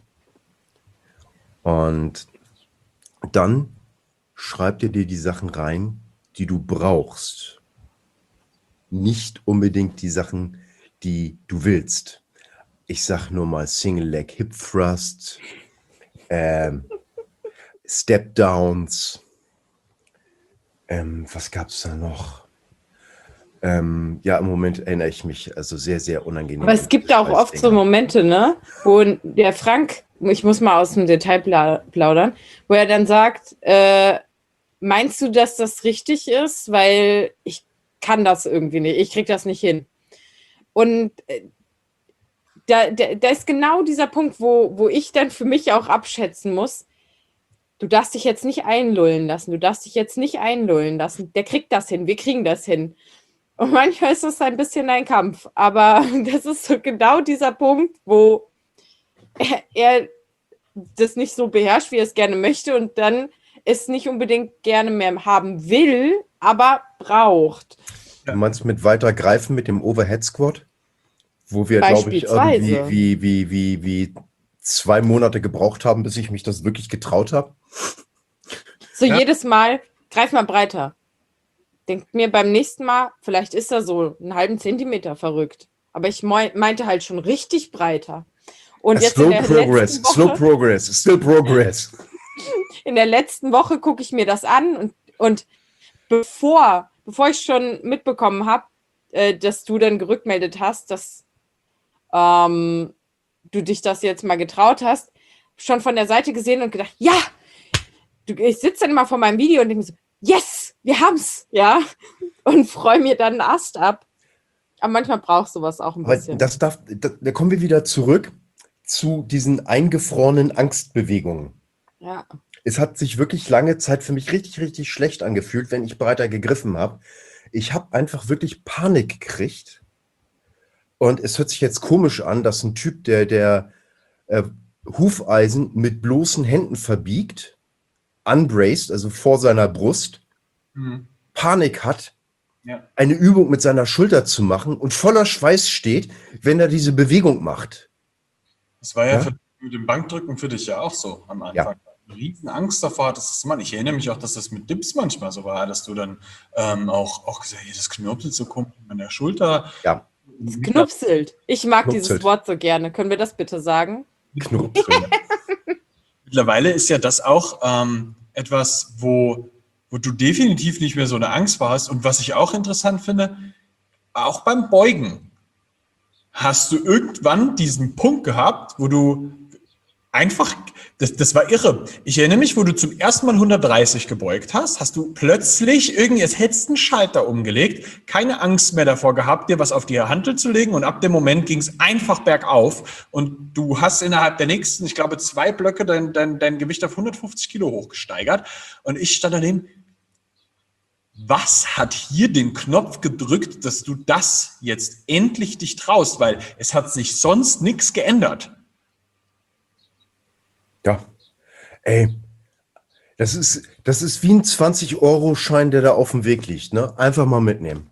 und dann schreibt er dir die Sachen rein, die du brauchst. Nicht unbedingt die Sachen, die du willst. Ich sag nur mal Single Leg Hip Thrust, Step Downs, was gab es da noch? Im Moment erinnere ich mich also sehr, sehr unangenehm. Aber es gibt auch oft so Momente, ne, wo der Frank, ich muss mal aus dem Detail plaudern, wo er dann sagt, meinst du, dass das richtig ist? Weil ich kann das irgendwie nicht, ich kriege das nicht hin. Und da ist genau dieser Punkt, wo ich dann für mich auch abschätzen muss, du darfst dich jetzt nicht einlullen lassen, der kriegt das hin, wir kriegen das hin. Und manchmal ist das ein bisschen ein Kampf, aber das ist so genau dieser Punkt, wo er das nicht so beherrscht, wie er es gerne möchte und dann es nicht unbedingt gerne mehr haben will, aber braucht. Du meinst mit weiter greifen mit dem Overhead Squat? Wo wir, glaube ich, Beispielsweise. wie 2 Monate gebraucht haben, bis ich mich das wirklich getraut habe. So Ja. jedes Mal, greif mal breiter. Denkt mir beim nächsten Mal, vielleicht ist er so einen halben Zentimeter verrückt. Aber ich meinte halt schon richtig breiter. Und jetzt Slow progress, still progress. in der letzten Woche gucke ich mir das an und bevor ich schon mitbekommen habe, dass du dann gerückmeldet hast, dass du dich das jetzt mal getraut hast, schon von der Seite gesehen und gedacht, ja, ich sitze dann immer vor meinem Video und denke so, yes, wir haben's, ja, und freue mir dann einen Ast ab. Aber manchmal braucht sowas auch ein Aber bisschen. da kommen wir wieder zurück zu diesen eingefrorenen Angstbewegungen. Ja. Es hat sich wirklich lange Zeit für mich richtig, richtig schlecht angefühlt, wenn ich breiter gegriffen habe. Ich habe einfach wirklich Panik gekriegt. Und es hört sich jetzt komisch an, dass ein Typ, der Hufeisen mit bloßen Händen verbiegt, unbraced, also vor seiner Brust, Panik hat, eine Übung mit seiner Schulter zu machen und voller Schweiß steht, wenn er diese Bewegung macht. Das war ja mit dem Bankdrücken für dich ja auch so am Anfang. Ja. Riesen Angst davor hattest, das zu machen. Ich erinnere mich auch, dass das mit Dips manchmal so war, dass du dann auch gesagt hast, das knirpselt so komisch an der Schulter. Ja. Es knupselt. Ich mag dieses Knupselt. Wort so gerne. Können wir das bitte sagen? Knurpseln. Mittlerweile ist ja das auch etwas, wo du definitiv nicht mehr so eine Angst vor hast. Und was ich auch interessant finde, auch beim Beugen hast du irgendwann diesen Punkt gehabt, wo du einfach, das war irre. Ich erinnere mich, wo du zum ersten Mal 130 gebeugt hast du plötzlich als hättest du einen Schalter umgelegt, keine Angst mehr davor gehabt, dir was auf die Hantel zu legen, und ab dem Moment ging es einfach bergauf und du hast innerhalb der nächsten, ich glaube, 2 Blöcke dein Gewicht auf 150 Kilo hochgesteigert, und ich stand daneben. Was hat hier den Knopf gedrückt, dass du das jetzt endlich dich traust? Weil es hat sich sonst nichts geändert. Ja. Ey, das ist wie ein 20-Euro-Schein, der da auf dem Weg liegt, ne? Einfach mal mitnehmen.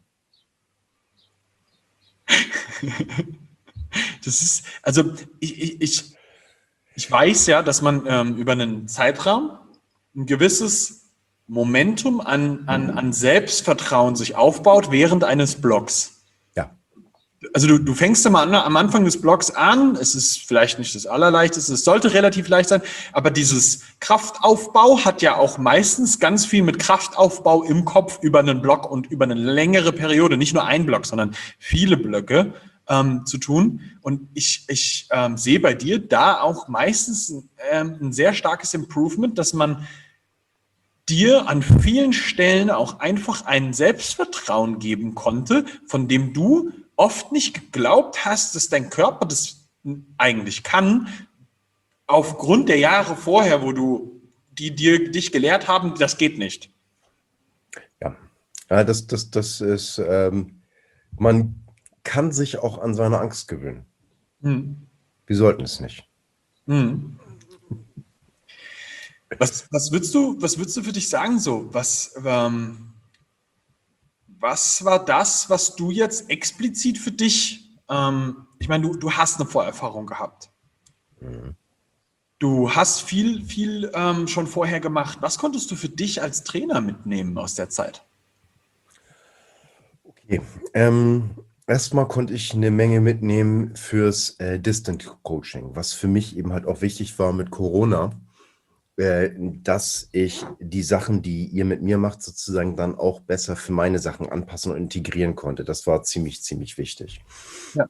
Das ist, also ich weiß ja, dass man über einen Zeitraum ein gewisses Momentum an Selbstvertrauen sich aufbaut während eines Blocks. Ja. Also du fängst immer am Anfang des Blocks an, es ist vielleicht nicht das Allerleichteste, es sollte relativ leicht sein, aber dieses Kraftaufbau hat ja auch meistens ganz viel mit Kraftaufbau im Kopf über einen Block und über eine längere Periode, nicht nur ein Block, sondern viele Blöcke zu tun. Und ich sehe bei dir da auch meistens ein sehr starkes Improvement, dass man dir an vielen Stellen auch einfach ein Selbstvertrauen geben konnte, von dem du oft nicht geglaubt hast, dass dein Körper das eigentlich kann, aufgrund der Jahre vorher, die dich gelehrt haben, das geht nicht. Ja, das ist, man kann sich auch an seine Angst gewöhnen. Wir sollten es nicht. Was würdest du für dich sagen so? Was war das, was du jetzt explizit für dich, ich meine, du hast eine Vorerfahrung gehabt. Du hast viel schon vorher gemacht. Was konntest du für dich als Trainer mitnehmen aus der Zeit? Okay, erstmal konnte ich eine Menge mitnehmen fürs Distant Coaching, was für mich eben halt auch wichtig war mit Corona, dass ich die Sachen, die ihr mit mir macht, sozusagen dann auch besser für meine Sachen anpassen und integrieren konnte. Das war ziemlich, ziemlich wichtig. Ja.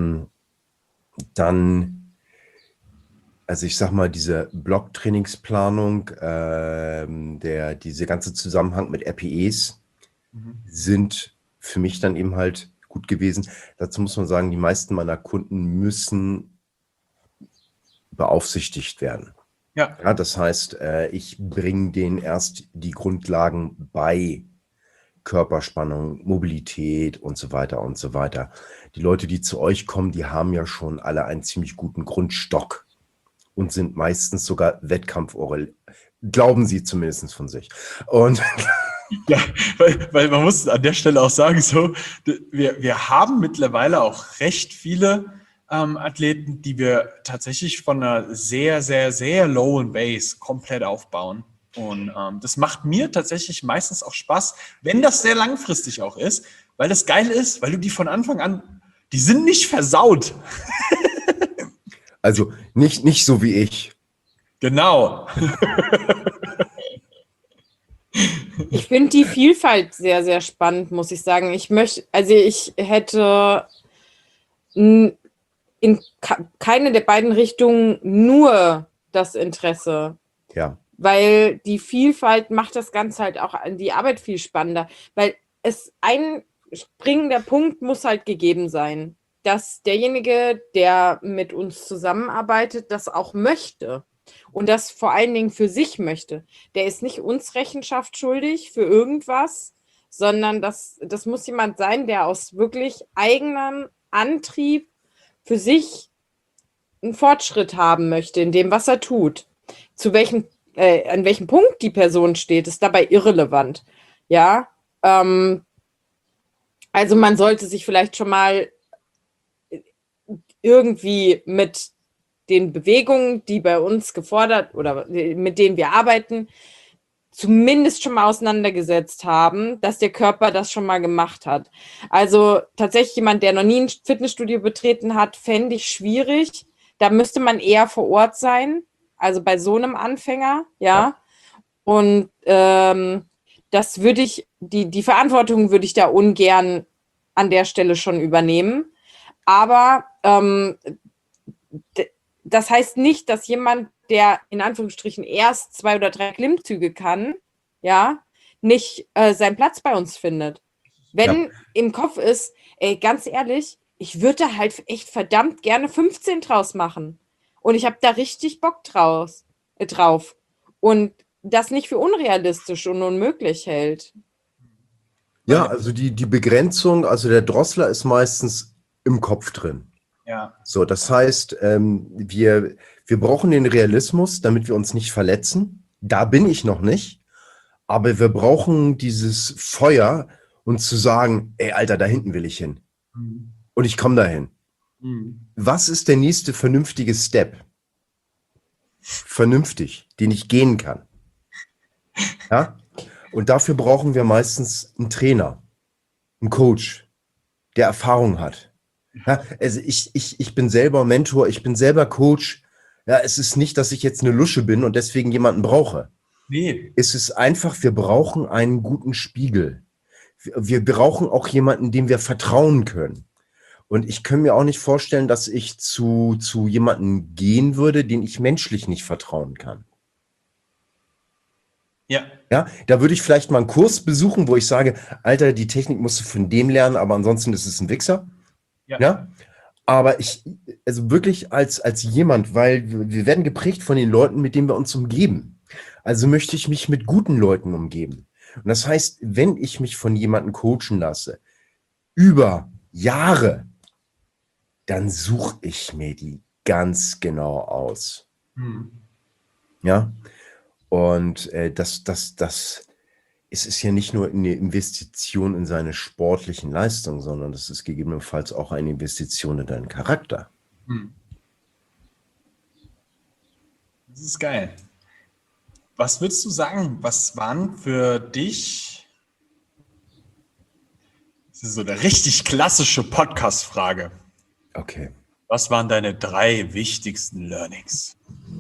Dann, also ich sag mal, diese Block-Trainingsplanung, diese ganze Zusammenhang mit RPEs sind für mich dann eben halt gut gewesen. Dazu muss man sagen, die meisten meiner Kunden müssen beaufsichtigt werden. Ja, das heißt, ich bringe denen erst die Grundlagen bei: Körperspannung, Mobilität und so weiter und so weiter. Die Leute, die zu euch kommen, die haben ja schon alle einen ziemlich guten Grundstock. und sind meistens sogar wettkampforientiert. Glauben sie zumindest von sich. Und Ja, weil man muss an der Stelle auch sagen, so, wir haben mittlerweile auch recht viele Athleten, die wir tatsächlich von einer sehr, sehr, sehr lowen Base komplett aufbauen. Und das macht mir tatsächlich meistens auch Spaß, wenn das sehr langfristig auch ist, weil das geil ist, weil du die von Anfang an, die sind nicht versaut. also nicht so wie ich. Genau. Ich finde die Vielfalt sehr, sehr spannend, muss ich sagen. Ich hätte in keine der beiden Richtungen nur das Interesse. Ja. Weil die Vielfalt macht das Ganze halt auch die Arbeit viel spannender. Weil ein springender Punkt muss halt gegeben sein, dass derjenige, der mit uns zusammenarbeitet, das auch möchte. Und das vor allen Dingen für sich möchte. Der ist nicht uns Rechenschaft schuldig für irgendwas, sondern das muss jemand sein, der aus wirklich eigenem Antrieb für sich einen Fortschritt haben möchte in dem, was er tut. An welchem Punkt die Person steht, ist dabei irrelevant. Ja, also man sollte sich vielleicht schon mal irgendwie mit den Bewegungen, die bei uns gefordert oder mit denen wir arbeiten, zumindest schon mal auseinandergesetzt haben, dass der Körper das schon mal gemacht hat. Also tatsächlich jemand, der noch nie ein Fitnessstudio betreten hat, fände ich schwierig. Da müsste man eher vor Ort sein, also bei so einem Anfänger, ja. Und das würde ich, die Verantwortung würde ich da ungern an der Stelle schon übernehmen. Aber das heißt nicht, dass jemand, der in Anführungsstrichen erst 2 oder 3 Klimmzüge kann, ja, nicht seinen Platz bei uns findet. Wenn im Kopf ist, ey, ganz ehrlich, ich würde da halt echt verdammt gerne 15 draus machen. Und ich habe da richtig Bock drauf. Und das nicht für unrealistisch und unmöglich hält. Ja, also die Begrenzung, also der Drossler ist meistens im Kopf drin. Ja. So, das heißt, wir brauchen den Realismus, damit wir uns nicht verletzen. Da bin ich noch nicht. Aber wir brauchen dieses Feuer und zu sagen, ey, Alter, da hinten will ich hin. Mhm. Und ich komme dahin. Mhm. Was ist der nächste vernünftige Step? Vernünftig, den ich gehen kann. Ja? Und dafür brauchen wir meistens einen Trainer, einen Coach, der Erfahrung hat. Ja, also ich bin selber Mentor, ich bin selber Coach. Ja, es ist nicht, dass ich jetzt eine Lusche bin und deswegen jemanden brauche. Nee. Es ist einfach, wir brauchen einen guten Spiegel. Wir brauchen auch jemanden, dem wir vertrauen können. Und ich kann mir auch nicht vorstellen, dass ich zu jemandem gehen würde, den ich menschlich nicht vertrauen kann. Ja. Ja, da würde ich vielleicht mal einen Kurs besuchen, wo ich sage, Alter, die Technik musst du von dem lernen, aber ansonsten ist es ein Wichser. Ja. Aber also wirklich als jemand, weil wir werden geprägt von den Leuten, mit denen wir uns umgeben. Also möchte ich mich mit guten Leuten umgeben. Und das heißt, wenn ich mich von jemandem coachen lasse, über Jahre, dann suche ich mir die ganz genau aus. Mhm. Ja. Und es ist ja nicht nur eine Investition in seine sportlichen Leistungen, sondern das ist gegebenenfalls auch eine Investition in deinen Charakter. Mhm. Das ist geil. Was würdest du sagen, was waren für dich, das ist so eine richtig klassische Podcast-Frage. Okay. Was waren deine 3 wichtigsten Learnings?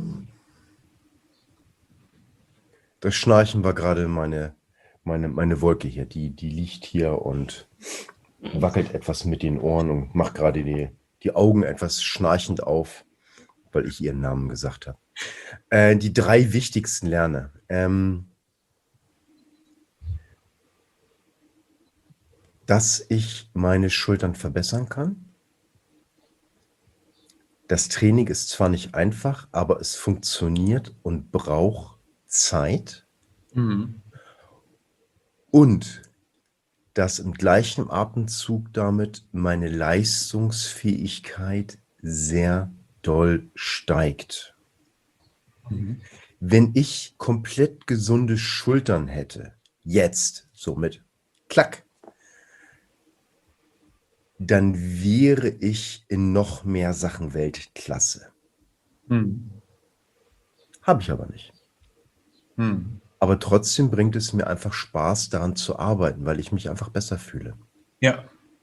Das Schnarchen war gerade meine Wolke hier. Die liegt hier und wackelt etwas mit den Ohren und macht gerade die Augen etwas schnarchend auf, weil ich ihren Namen gesagt habe. Die 3 wichtigsten Lerne. Dass ich meine Schultern verbessern kann. Das Training ist zwar nicht einfach, aber es funktioniert und braucht Zeit. Mhm. Und dass im gleichen Atemzug damit meine Leistungsfähigkeit sehr doll steigt. Wenn ich komplett gesunde Schultern hätte, jetzt, so mit Klack, dann wäre ich in noch mehr Sachen Weltklasse. Habe ich aber nicht. Aber trotzdem bringt es mir einfach Spaß, daran zu arbeiten, weil ich mich einfach besser fühle. Ja.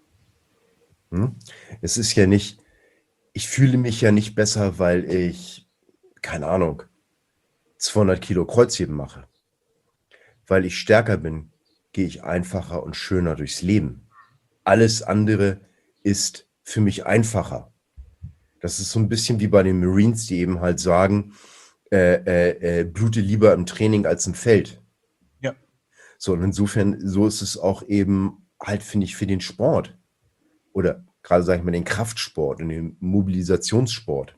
Es ist ja nicht, ich fühle mich ja nicht besser, weil ich, keine Ahnung, 200 Kilo Kreuzheben mache. Weil ich stärker bin, gehe ich einfacher und schöner durchs Leben. Alles andere ist für mich einfacher. Das ist so ein bisschen wie bei den Marines, die eben halt sagen, blute lieber im Training als im Feld. Ja. So, und insofern, so ist es auch eben halt, finde ich, für den Sport. Oder gerade, sage ich mal, den Kraftsport und den Mobilisationssport.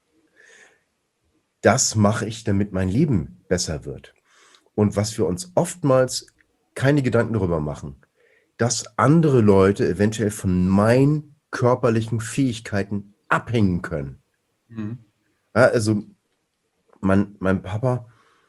Das mache ich, damit mein Leben besser wird. Und was wir uns oftmals keine Gedanken darüber machen, dass andere Leute eventuell von meinen körperlichen Fähigkeiten abhängen können. Ja, also mein Papa,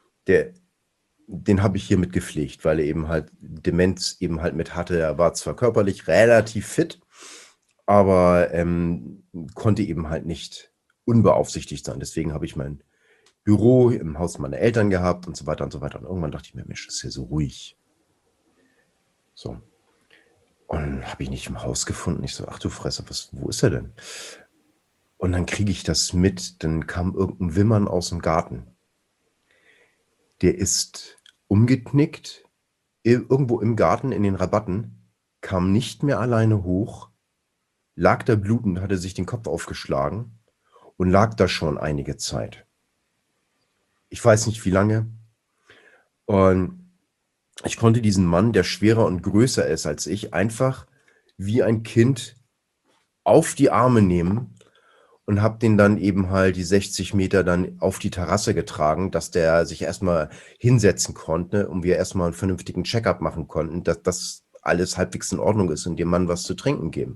den habe ich hiermit gepflegt, weil er eben halt Demenz eben halt mit hatte. Er war zwar körperlich relativ fit, aber konnte eben halt nicht unbeaufsichtigt sein. Deswegen habe ich mein Büro im Haus meiner Eltern gehabt und so weiter und so weiter. Und irgendwann dachte ich mir, Mensch, das ist ja so ruhig. So. Und dann habe ich nicht im Haus gefunden. Ich so, ach du Fresse, wo ist er denn? Und dann kriege ich das mit, dann kam irgendein Wimmern aus dem Garten. Der ist umgeknickt, irgendwo im Garten in den Rabatten, kam nicht mehr alleine hoch, lag da blutend, hatte sich den Kopf aufgeschlagen und lag da schon einige Zeit. Ich weiß nicht wie lange. Und ich konnte diesen Mann, der schwerer und größer ist als ich, einfach wie ein Kind auf die Arme nehmen und habe den dann eben halt die 60 Meter dann auf die Terrasse getragen, dass der sich erstmal hinsetzen konnte und wir erstmal einen vernünftigen Check-up machen konnten, dass das alles halbwegs in Ordnung ist und dem Mann was zu trinken geben.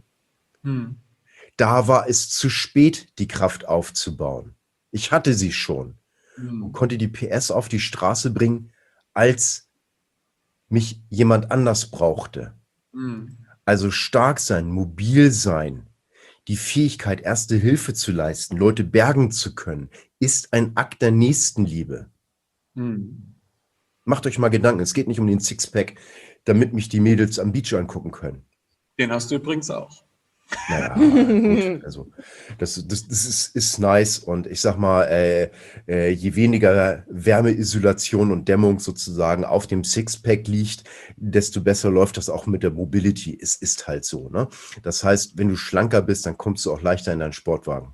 Da war es zu spät, die Kraft aufzubauen. Ich hatte sie schon und konnte die PS auf die Straße bringen, als mich jemand anders brauchte. Also stark sein, mobil sein, die Fähigkeit, erste Hilfe zu leisten, Leute bergen zu können, ist ein Akt der Nächstenliebe. Macht euch mal Gedanken, es geht nicht um den Sixpack, damit mich die Mädels am Beach angucken können. Den hast du übrigens auch. Naja, gut, also das ist nice und ich sag mal, je weniger Wärmeisolation und Dämmung sozusagen auf dem Sixpack liegt, desto besser läuft das auch mit der Mobility. Es ist halt so, ne? Das heißt, wenn du schlanker bist, dann kommst du auch leichter in deinen Sportwagen.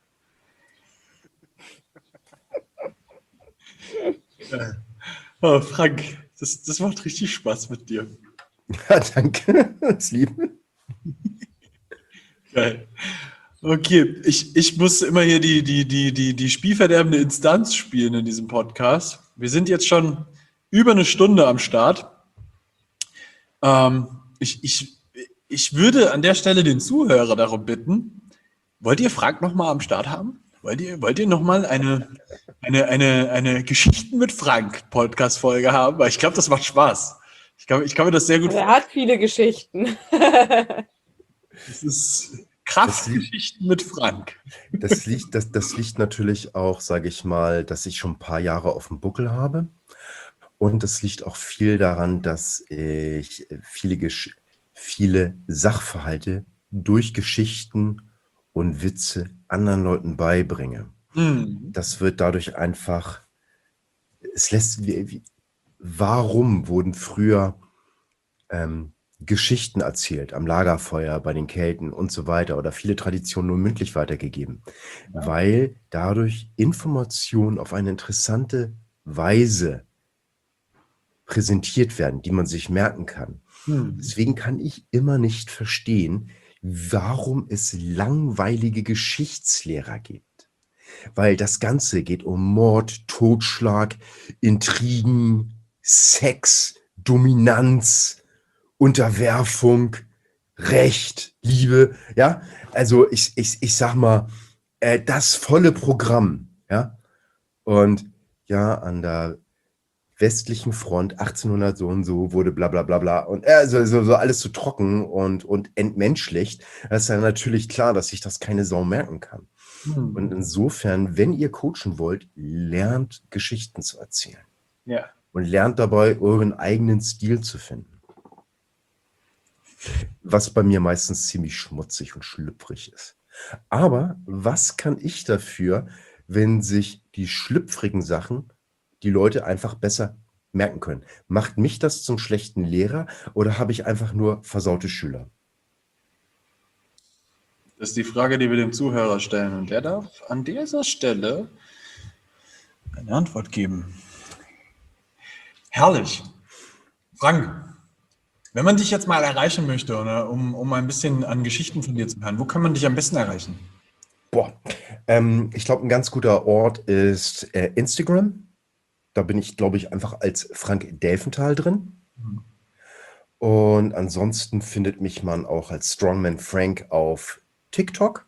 Oh, Frank, das macht richtig Spaß mit dir. Ja, danke, das Liebe. Geil. Okay, ich muss immer hier die spielverderbende Instanz spielen in diesem Podcast. Wir sind jetzt schon über eine Stunde am Start. Ich würde an der Stelle den Zuhörer darum bitten, wollt ihr Frank nochmal am Start haben? Wollt ihr nochmal eine Geschichten mit Frank Podcast-Folge haben? Weil ich glaube, das macht Spaß. Ich kann mir das sehr gut Er hat viele Geschichten. Das ist Kraftgeschichten mit Frank. Das liegt natürlich auch, sage ich mal, dass ich schon ein paar Jahre auf dem Buckel habe. Und das liegt auch viel daran, dass ich viele Sachverhalte durch Geschichten und Witze anderen Leuten beibringe. Das wird dadurch einfach, warum wurden früher Geschichten erzählt am Lagerfeuer, bei den Kelten und so weiter oder viele Traditionen nur mündlich weitergegeben? Weil dadurch Informationen auf eine interessante Weise präsentiert werden, die man sich merken kann. Deswegen kann ich immer nicht verstehen, warum es langweilige Geschichtslehrer gibt. Weil das Ganze geht um Mord, Totschlag, Intrigen, Sex, Dominanz, Unterwerfung, Recht, Liebe, ja. Also ich sag mal, das volle Programm, ja. Und ja, an der westlichen Front 1800 so und so wurde bla bla bla bla und so alles so trocken und entmenschlicht. Da ist ja natürlich klar, dass sich das keine Sau merken kann. Und insofern, wenn ihr coachen wollt, lernt Geschichten zu erzählen. Ja. Und lernt dabei, euren eigenen Stil zu finden. Was bei mir meistens ziemlich schmutzig und schlüpfrig ist. Aber was kann ich dafür, wenn sich die schlüpfrigen Sachen die Leute einfach besser merken können? Macht mich das zum schlechten Lehrer oder habe ich einfach nur versaute Schüler? Das ist die Frage, die wir dem Zuhörer stellen. Und der darf an dieser Stelle eine Antwort geben. Herrlich. Frank, wenn man dich jetzt mal erreichen möchte, oder, um ein bisschen an Geschichten von dir zu hören, wo kann man dich am besten erreichen? Ich glaube, ein ganz guter Ort ist Instagram. Da bin ich, glaube ich, einfach als Frank Delfenthal drin. Und ansonsten findet mich man auch als Strongman Frank auf TikTok.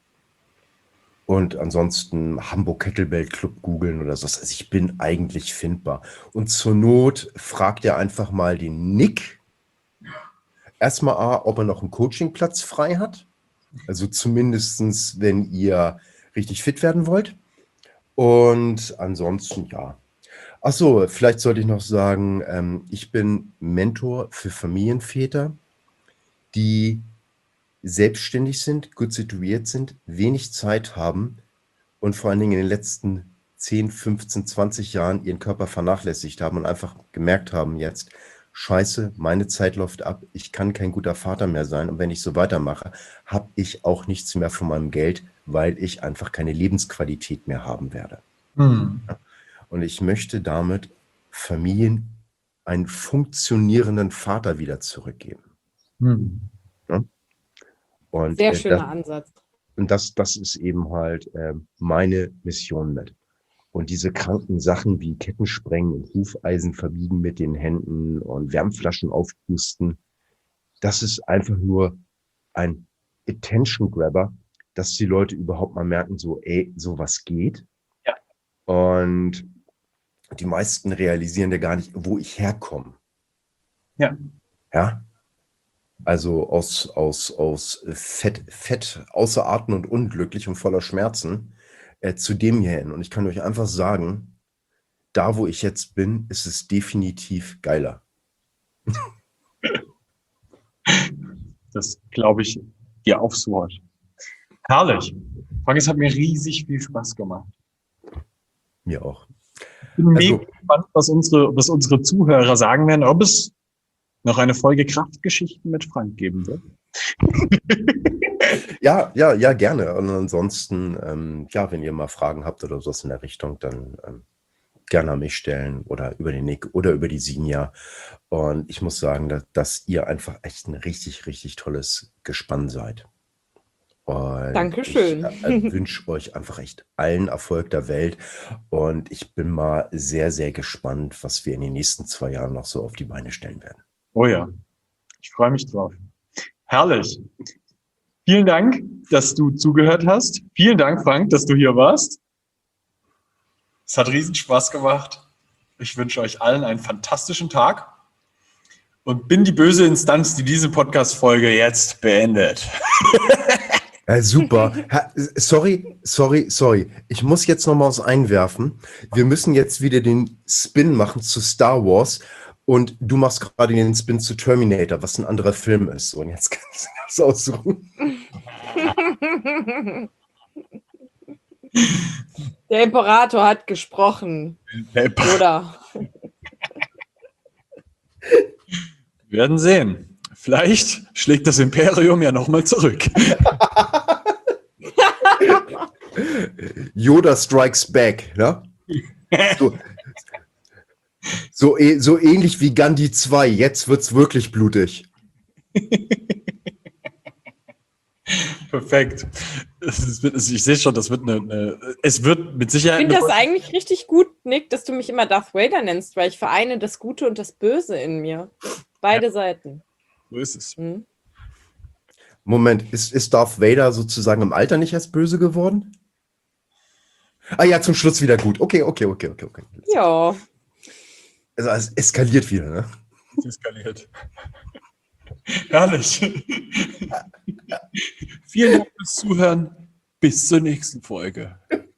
Und ansonsten Hamburg Kettlebell Club googeln oder so. Also ich bin eigentlich findbar. Und zur Not fragt ihr einfach mal den Nick. Erstmal ob er noch einen Coachingplatz frei hat. Also zumindest, wenn ihr richtig fit werden wollt. Und ansonsten, ja. Achso, vielleicht sollte ich noch sagen, ich bin Mentor für Familienväter, die selbstständig sind, gut situiert sind, wenig Zeit haben und vor allen Dingen in den letzten 10, 15, 20 Jahren ihren Körper vernachlässigt haben und einfach gemerkt haben jetzt, Scheiße, meine Zeit läuft ab, ich kann kein guter Vater mehr sein und wenn ich so weitermache, habe ich auch nichts mehr von meinem Geld, weil ich einfach keine Lebensqualität mehr haben werde. Und ich möchte damit Familien einen funktionierenden Vater wieder zurückgeben. Ja? Und, Sehr schöner Ansatz. Und das ist eben halt meine Mission mit. Und diese kranken Sachen wie Kettensprengen und Hufeisen verbiegen mit den Händen und Wärmflaschen aufpusten, das ist einfach nur ein Attention Grabber, dass die Leute überhaupt mal merken, so, ey, sowas geht. Ja. Und die meisten realisieren ja gar nicht, wo ich herkomme. Ja. Ja. Also aus Fett, außer Atem und unglücklich und voller Schmerzen, zu dem hier hin. Und ich kann euch einfach sagen, da wo ich jetzt bin, ist es definitiv geiler. Das glaube ich dir aufs Wort. Herrlich. Frank, es hat mir riesig viel Spaß gemacht. Mir auch. Ich bin mega gespannt, was unsere Zuhörer sagen werden, ob es noch eine Folge Kraftgeschichten mit Frank geben wird. Ja, gerne. Und ansonsten, wenn ihr mal Fragen habt oder sowas in der Richtung, dann gerne an mich stellen oder über den Nick oder über die Sinja. Und ich muss sagen, dass ihr einfach echt ein richtig, richtig tolles Gespann seid. Und Dankeschön. Ich wünsche euch einfach echt allen Erfolg der Welt. Und ich bin mal sehr, sehr gespannt, was wir in den nächsten 2 Jahren noch so auf die Beine stellen werden. Oh ja, ich freue mich drauf. Herrlich. Vielen Dank, dass du zugehört hast. Vielen Dank, Frank, dass du hier warst. Es hat riesen Spaß gemacht. Ich wünsche euch allen einen fantastischen Tag und bin die böse Instanz, die diese Podcast-Folge jetzt beendet. Super. Sorry. Ich muss jetzt noch mal was einwerfen. Wir müssen jetzt wieder den Spin machen zu Star Wars und du machst gerade den Spin zu Terminator, was ein anderer Film ist. Und jetzt kannst du das aussuchen. Der Imperator hat gesprochen. Oder? Wir werden sehen. Vielleicht schlägt das Imperium ja nochmal zurück. Yoda strikes back, ne? So ähnlich wie Gandhi 2. Jetzt wird's wirklich blutig. Perfekt. Ich sehe schon, das wird es wird mit Sicherheit. Ich finde das eigentlich richtig gut, Nick, dass du mich immer Darth Vader nennst, weil ich vereine das Gute und das Böse in mir. Beide Seiten. So ist es. Moment, ist Darth Vader sozusagen im Alter nicht erst böse geworden? Ah ja, zum Schluss wieder gut. Okay. Ja. Also es eskaliert wieder, ne? Es eskaliert. Herrlich. Vielen Dank fürs Zuhören. Bis zur nächsten Folge.